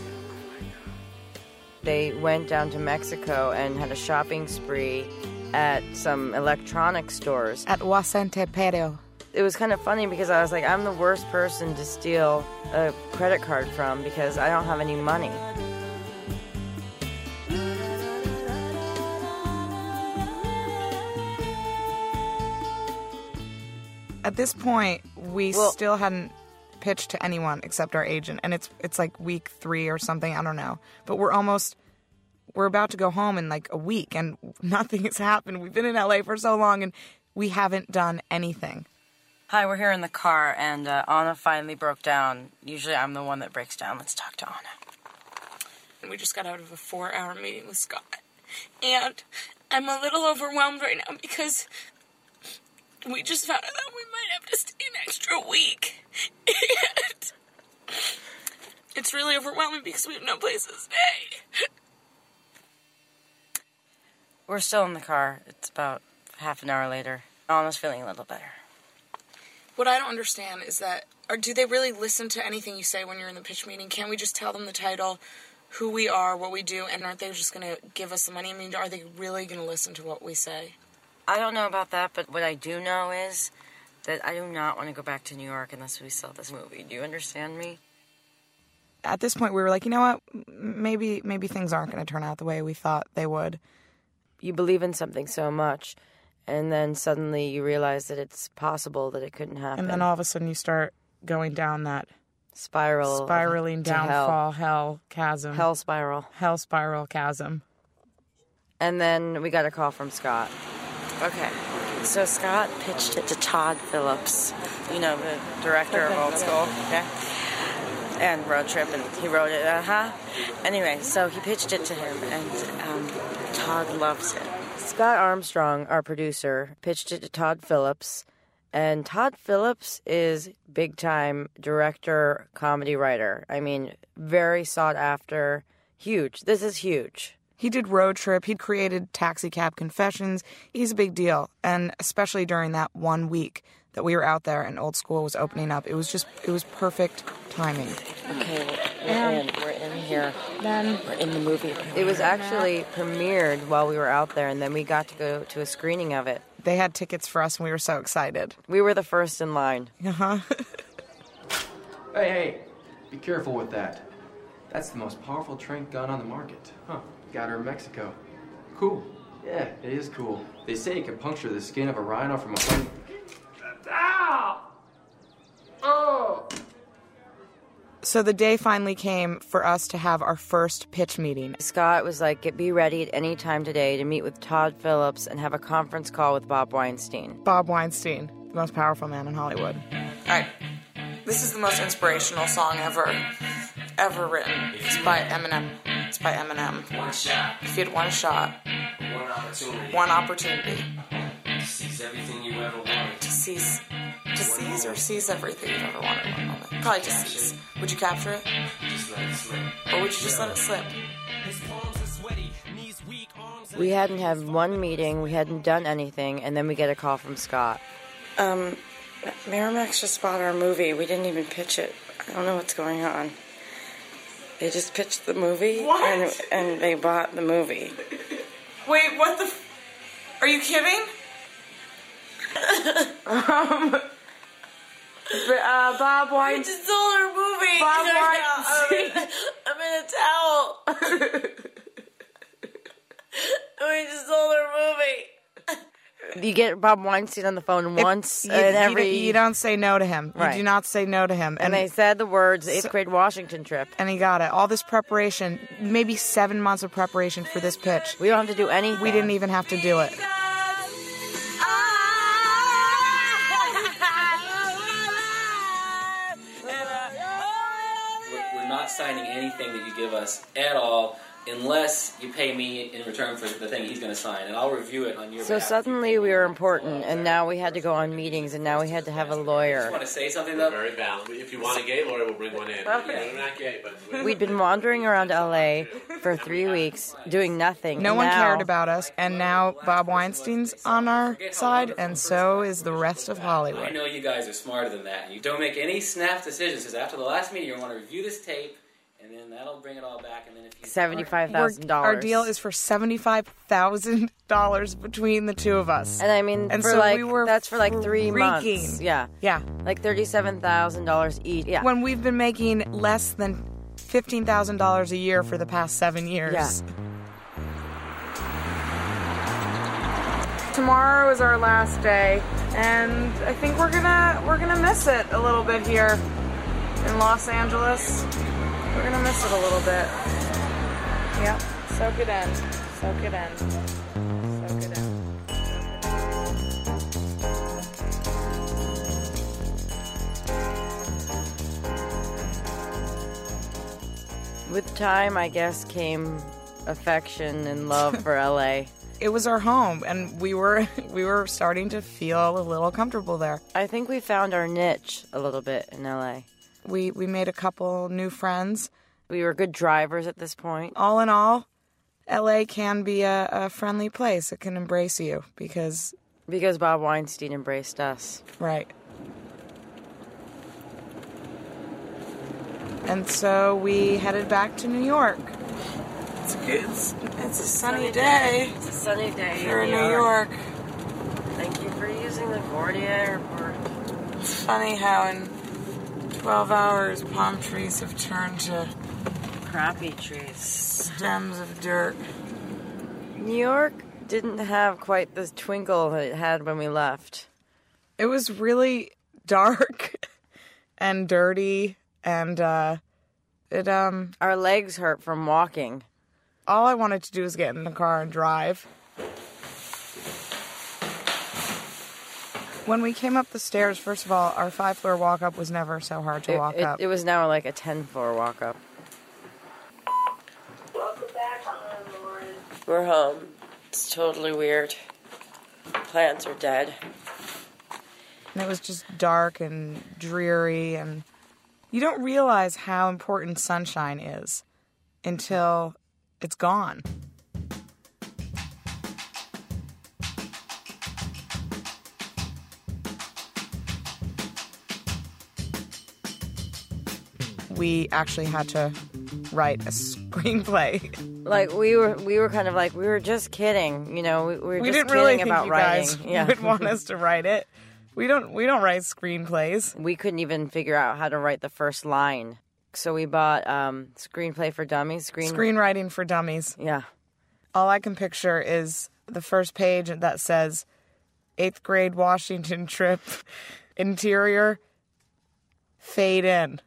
They went down to Mexico and had a shopping spree at some electronics stores. At Huasentepero. It was kind of funny because I was like, I'm the worst person to steal a credit card from because I don't have any money. At this point, we still hadn't pitched to anyone except our agent, and it's like week 3 or something, I don't know. But we're about to go home in like a week, and nothing has happened. We've been in LA for so long, and we haven't done anything. Hi, we're here in the car, and Anna finally broke down. Usually I'm the one that breaks down. Let's talk to Anna. And we just got out of a 4-hour meeting with Scott, and I'm a little overwhelmed right now because we just found out that we might have to stay an extra week. And it's really overwhelming because we have no place to stay. We're still in the car. It's about half an hour later. Anna's feeling a little better. What I don't understand is that, or do they really listen to anything you say when you're in the pitch meeting? Can't we just tell them the title, who we are, what we do, and aren't they just going to give us the money? I mean, are they really going to listen to what we say? I don't know about that, but what I do know is that I do not want to go back to New York unless we sell this movie. Do you understand me? At this point, we were like, you know what? Maybe things aren't going to turn out the way we thought they would. You believe in something so much, and then suddenly you realize that it's possible that it couldn't happen. And then all of a sudden you start going down that spiraling downfall, hell chasm. Hell spiral. Hell spiral chasm. And then we got a call from Scott. Okay. So Scott pitched it to Todd Phillips, you know, the director of Old School, okay? And Road Trip, and he wrote it, Anyway, so he pitched it to him, and Todd loves it. Scott Armstrong, our producer, pitched it to Todd Phillips, and Todd Phillips is big-time director, comedy writer. I mean, very sought after, huge. This is huge. He did Road Trip. He'd created Taxi Cab Confessions. He's a big deal, and especially during that 1 week that we were out there and Old School was opening up, it was perfect timing. Okay, we're in here. Then we're in the movie. It was actually premiered while we were out there, and then we got to go to a screening of it. They had tickets for us, and we were so excited. We were the first in line. Hey, be careful with that. That's the most powerful tranq gun on the market. Got her in Mexico. Cool. Yeah, it is cool. They say it can puncture the skin of a rhino from 100... Ow! Oh! So the day finally came for us to have our first pitch meeting. Scott was like, be ready at any time today to meet with Todd Phillips and have a conference call with Bob Weinstein. Bob Weinstein, the most powerful man in Hollywood. All right. This is the most inspirational song ever written. It's by Eminem. One shot. If you had one shot, One opportunity. to seize everything you ever wanted. To seize or seize everything you've ever wanted in one moment. Probably to seize. Would you capture it? Just let it slip. Or would you just let it slip? We hadn't had one meeting, we hadn't done anything, and then we get a call from Scott. Miramax just bought our movie. We didn't even pitch it. I don't know what's going on. They just pitched the movie, and they bought the movie. Wait, what the... Are you kidding? Bob Weinstein... We just sold our movie! Bob Weinstein... I'm in a towel! We just sold our movie! You get Bob Weinstein on the phone once You don't say no to him. Right. You do not say no to him. And they said the words, 8th grade Washington trip. And he got it. All this preparation, maybe 7 months of preparation for this pitch. We don't have to do anything. We didn't even have to do it. We're not signing anything that you give us at all, unless you pay me in return for the thing he's going to sign, and I'll review it on your behalf. So suddenly we were important, and now we had to go on meetings, and now we had to have a lawyer. I just want to say something, though. Very valid. If you want a gay lawyer, we'll bring one in. Okay. We're not gay, but... We'd been wandering around L.A. for 3 weeks, doing nothing. No one cared about us, and now Bob Weinstein's on our side, and so is the rest of Hollywood. I know you guys are smarter than that. You don't make any snap decisions, because after the last meeting, you're going to review this tape, and then that'll bring it all back, and then if you... $75,000. Our deal is for $75,000 between the two of us. And I mean, and for so like, we were that's for like 3 months. freaking. Yeah. Yeah. Like $37,000 each. Yeah. When we've been making less than $15,000 a year for the past 7 years. Yeah. Tomorrow is our last day, and I think we're gonna miss it a little bit here in Los Angeles. We're gonna miss it a little bit. Yep. Soak it in. Soak it in. Soak it in. With time, I guess, came affection and love for L.A. It was our home, and we were starting to feel a little comfortable there. I think we found our niche a little bit in L.A. We made a couple new friends. We were good drivers at this point. All in all, L.A. can be a friendly place. It can embrace you because Bob Weinstein embraced us. Right. And so we headed back to New York. It's a sunny day. It's a sunny day here in New York. Thank you for using LaGuardia Airport. It's funny how in 12 hours palm trees have turned to crappy trees. Stems of dirt. New York didn't have quite the twinkle that it had when we left. It was really dark and dirty, and our legs hurt from walking. All I wanted to do was get in the car and drive. When we came up the stairs, first of all, our 5-floor walk-up was never so hard to walk up. It was now like a 10-floor walk-up. Welcome back home, Lauren. We're home. It's totally weird. Plants are dead. And it was just dark and dreary, and you don't realize how important sunshine is until it's gone. We actually had to write a screenplay. Like we were kind of like we were just kidding, you know. We were just didn't really kidding think about you writing. guys would want us to write it. We don't write screenplays. We couldn't even figure out how to write the first line, so we bought Screenplay for Dummies. Screenwriting for Dummies. Yeah. All I can picture is the first page that says 8th grade Washington trip, interior, fade in.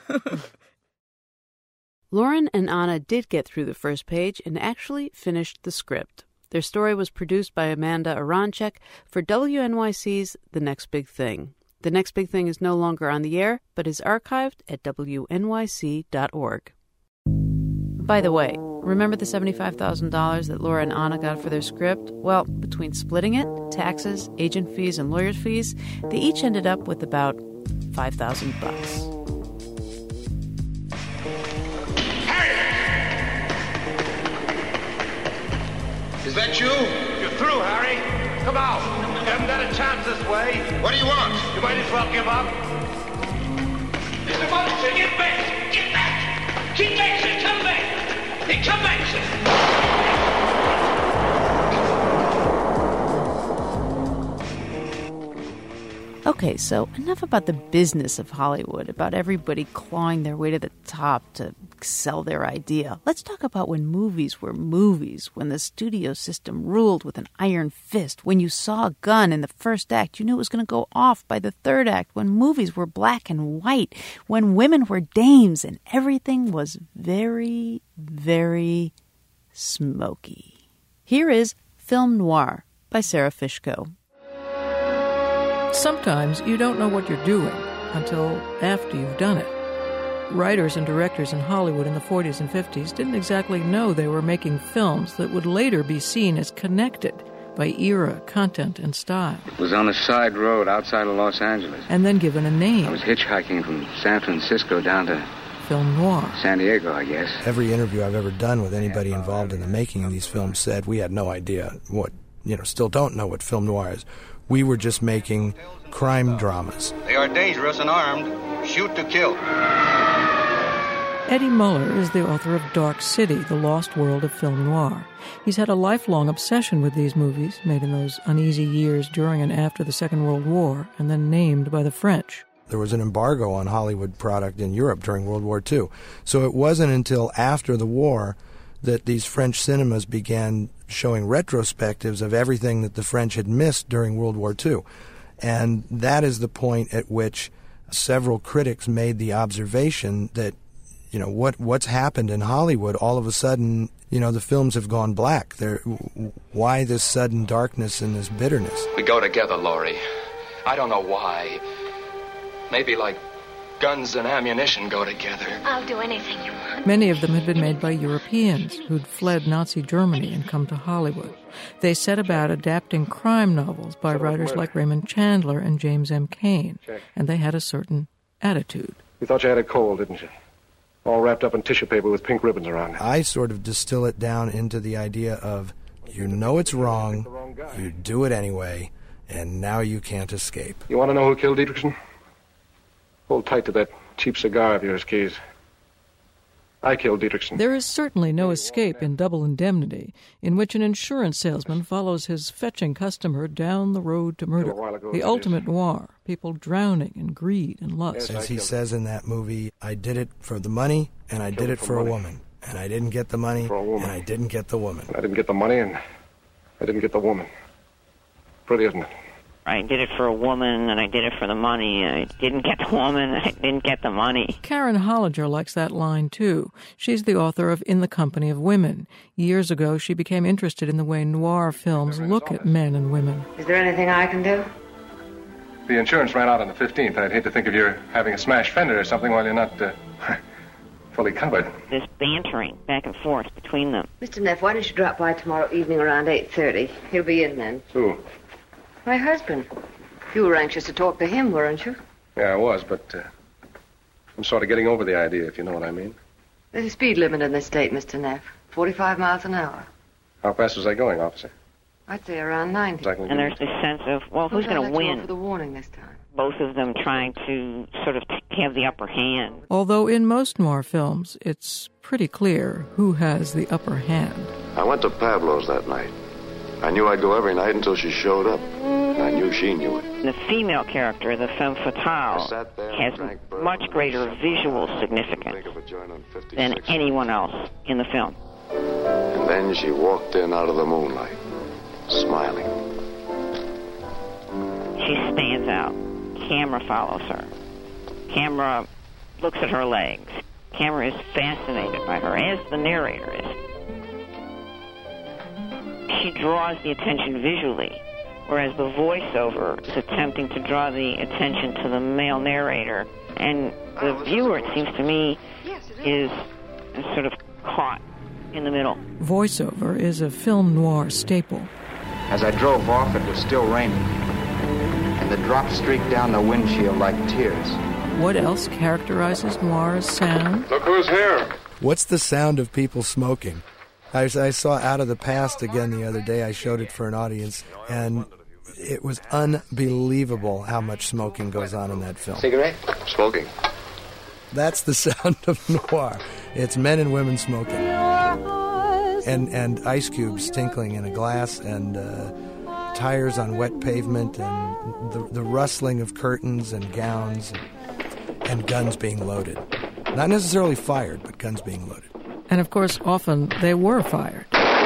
Lauren and Anna did get through the first page and actually finished the script. Their story was produced by Amanda Aronchek for WNYC's The Next Big Thing. The Next Big Thing is no longer on the air, but is archived at WNYC.org. By the way, remember the $75,000 that Laura and Anna got for their script? Well, between splitting it, taxes, agent fees, and lawyers' fees, they each ended up with about $5,000. Is that you? You're through, Harry. Come out. You haven't got a chance this way. What do you want? You might as well give up. Mr. Munson, get back! Get back! Get back, sir! Come back! Hey, come back, sir! Okay, so enough about the business of Hollywood, about everybody clawing their way to the top to sell their idea. Let's talk about when movies were movies, when the studio system ruled with an iron fist. When you saw a gun in the first act, you knew it was going to go off by the third act. When movies were black and white, when women were dames, and everything was very, very smoky. Here is Film Noir by Sarah Fishko. Sometimes you don't know what you're doing until after you've done it. Writers and directors in Hollywood in the 40s and 50s didn't exactly know they were making films that would later be seen as connected by era, content, and style. It was on a side road outside of Los Angeles. And then given a name. I was hitchhiking from San Francisco down to Film Noir. San Diego, I guess. Every interview I've ever done with anybody involved in the making of these films said we had no idea what, still don't know what film noir is. We were just making crime dramas. They are dangerous and armed. Shoot to kill. Eddie Muller is the author of Dark City, The Lost World of Film Noir. He's had a lifelong obsession with these movies, made in those uneasy years during and after the Second World War, and then named by the French. There was an embargo on Hollywood product in Europe during World War II. So it wasn't until after the war that these French cinemas began showing retrospectives of everything that the French had missed during World War II. And that is the point at which several critics made the observation that, what's happened in Hollywood, all of a sudden, the films have gone black. Why this sudden darkness and this bitterness? We go together, Laurie. I don't know why. Maybe like guns and ammunition go together. I'll do anything you want. Many of them had been made by Europeans who'd fled Nazi Germany and come to Hollywood. They set about adapting crime novels by writers like Raymond Chandler and James M. Cain, and they had a certain attitude. You thought you had a cold, didn't you? All wrapped up in tissue paper with pink ribbons around it. I sort of distill it down into the idea of, it's wrong, you do it anyway, and now you can't escape. You want to know who killed Dietrichson? Hold tight to that cheap cigar of yours, Keys. I killed Dietrichson. There is certainly no escape in Double Indemnity, in which an insurance salesman follows his fetching customer down the road to murder. The ultimate noir, people drowning in greed and lust. As he says in that movie, I did it for the money, and I did it for a woman. And I didn't get the money, and I didn't get the woman. I didn't get the money, and I didn't get the woman. Pretty, isn't it? I did it for a woman, and I did it for the money. I didn't get the woman, and I didn't get the money. Karen Hollinger likes that line, too. She's the author of In the Company of Women. Years ago, she became interested in the way noir films look at men and women. Is there anything I can do? The insurance ran out on the 15th. I'd hate to think of you having a smashed fender or something while you're not fully covered. There's bantering back and forth between them. Mr. Neff, why don't you drop by tomorrow evening around 8:30? He'll be in then. Who? My husband. You were anxious to talk to him, weren't you? Yeah, I was, but I'm sort of getting over the idea, if you know what I mean. There's a speed limit in this state, Mr. Neff. 45 miles an hour. How fast was I going, officer? I'd say around 90. And there's this sense of, well, who's going to win? For the warning this time. Both of them trying to sort of have the upper hand. Although in most noir films, it's pretty clear who has the upper hand. I went to Pablo's that night. I knew I'd go every night until she showed up. And I knew she knew it. The female character, the femme fatale, has much greater visual significance than anyone else in the film. And then she walked in out of the moonlight, smiling. She stands out. Camera follows her. Camera looks at her legs. Camera is fascinated by her, as the narrator is. She draws the attention visually, whereas the voiceover is attempting to draw the attention to the male narrator. And the viewer, it seems to me, is sort of caught in the middle. Voiceover is a film noir staple. As I drove off, it was still raining, and the drops streaked down the windshield like tears. What else characterizes noir's sound? Look who's here. What's the sound of people smoking? I saw Out of the Past again the other day. I showed it for an audience, and it was unbelievable how much smoking goes on in that film. Cigarette? Smoking. That's the sound of noir. It's men and women smoking. And ice cubes tinkling in a glass, and tires on wet pavement, and the rustling of curtains and gowns, and guns being loaded. Not necessarily fired, but guns being loaded. And of course, often they were fired.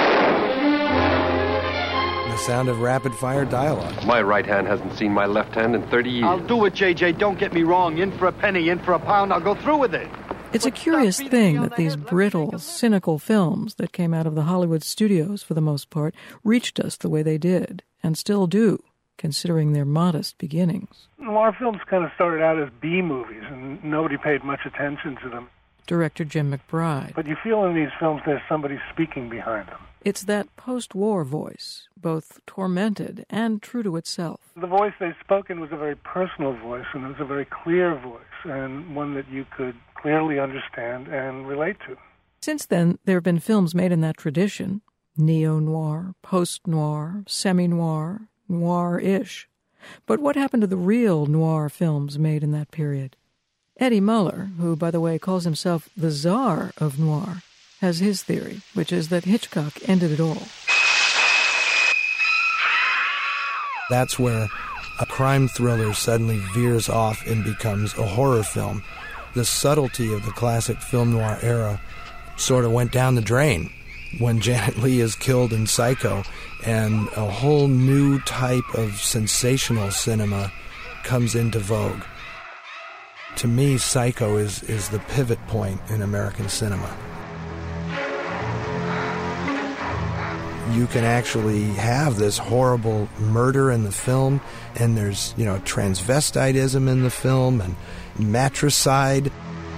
The sound of rapid-fire dialogue. My right hand hasn't seen my left hand in 30 years. I'll do it, J.J. Don't get me wrong. In for a penny, in for a pound. I'll go through with it. It's a curious thing that these brittle, cynical films that came out of the Hollywood studios, for the most part, reached us the way they did, and still do, considering their modest beginnings. Noir films kind of started out as B-movies, and nobody paid much attention to them. Director Jim McBride. But you feel in these films there's somebody speaking behind them. It's that post-war voice, both tormented and true to itself. The voice they've spoken was a very personal voice, and it was a very clear voice, and one that you could clearly understand and relate to. Since then, there have been films made in that tradition, neo-noir, post-noir, semi-noir, noir-ish. But what happened to the real noir films made in that period? Eddie Muller, who, by the way, calls himself the czar of noir, has his theory, which is that Hitchcock ended it all. That's where a crime thriller suddenly veers off and becomes a horror film. The subtlety of the classic film noir era sort of went down the drain when Janet Leigh is killed in Psycho, and a whole new type of sensational cinema comes into vogue. To me, Psycho is the pivot point in American cinema. You can actually have this horrible murder in the film, and there's, transvestitism in the film, and matricide.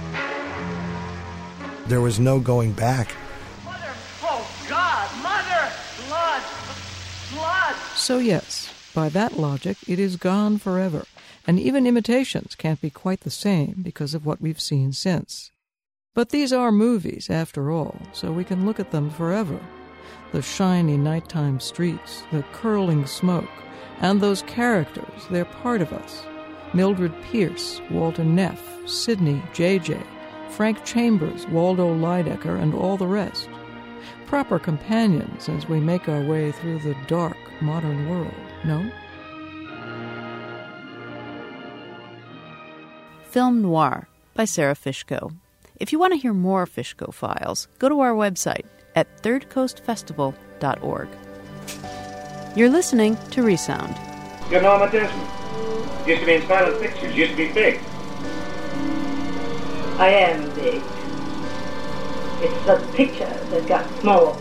There was no going back. Mother, oh God, Mother, blood. So yes, by that logic, it is gone forever. And even imitations can't be quite the same because of what we've seen since. But these are movies, after all, so we can look at them forever. The shiny nighttime streets, the curling smoke, and those characters, they're part of us. Mildred Pierce, Walter Neff, Sidney, J.J., Frank Chambers, Waldo Lydecker, and all the rest. Proper companions as we make our way through the dark, modern world, no? Film Noir by Sarah Fishko. If you want to hear more Fishko files, go to our website at thirdcoastfestival.org. You're listening to Resound. You're Norma Desmond. Used to be in silent pictures, used to be big. I am big. It's the picture that got small.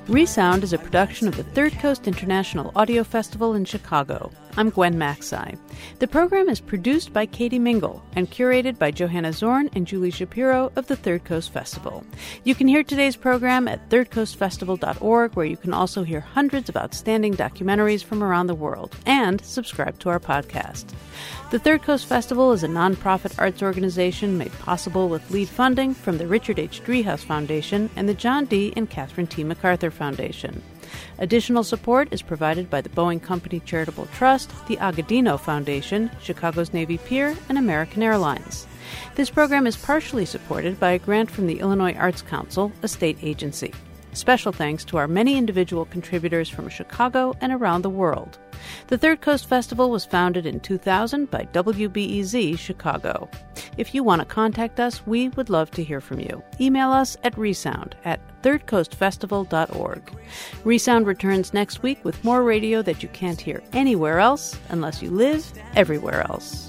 Resound is a production of the Third Coast International Audio Festival in Chicago. I'm Gwen Maxey. The program is produced by Katie Mingle and curated by Johanna Zorn and Julie Shapiro of the Third Coast Festival. You can hear today's program at thirdcoastfestival.org, where you can also hear hundreds of outstanding documentaries from around the world and subscribe to our podcast. The Third Coast Festival is a nonprofit arts organization made possible with lead funding from the Richard H. Driehaus Foundation and the John D. and Catherine T. MacArthur Foundation. Additional support is provided by the Boeing Company Charitable Trust, the Agudino Foundation, Chicago's Navy Pier, and American Airlines. This program is partially supported by a grant from the Illinois Arts Council, a state agency. Special thanks to our many individual contributors from Chicago and around the world. The Third Coast Festival was founded in 2000 by WBEZ Chicago. If you want to contact us, we would love to hear from you. Email us at resound@thirdcoastfestival.org. Resound returns next week with more radio that you can't hear anywhere else unless you live everywhere else.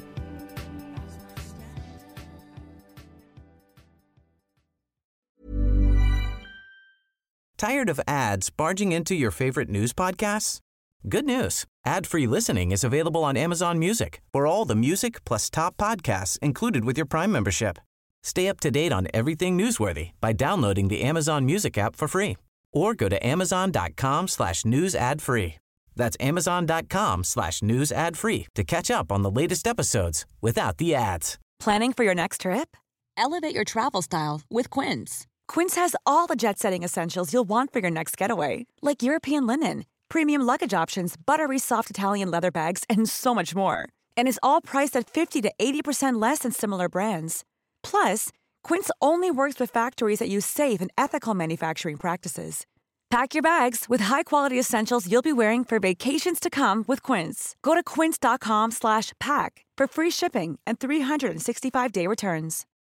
Tired of ads barging into your favorite news podcasts? Good news. Ad-free listening is available on Amazon Music for all the music plus top podcasts included with your Prime membership. Stay up to date on everything newsworthy by downloading the Amazon Music app for free or go to amazon.com/news ad free. That's amazon.com/news ad free to catch up on the latest episodes without the ads. Planning for your next trip? Elevate your travel style with Quince. Quince has all the jet-setting essentials you'll want for your next getaway, like European linen, premium luggage options, buttery soft Italian leather bags, and so much more. And is all priced at 50 to 80% less than similar brands. Plus, Quince only works with factories that use safe and ethical manufacturing practices. Pack your bags with high-quality essentials you'll be wearing for vacations to come with Quince. Go to quince.com/pack for free shipping and 365-day returns.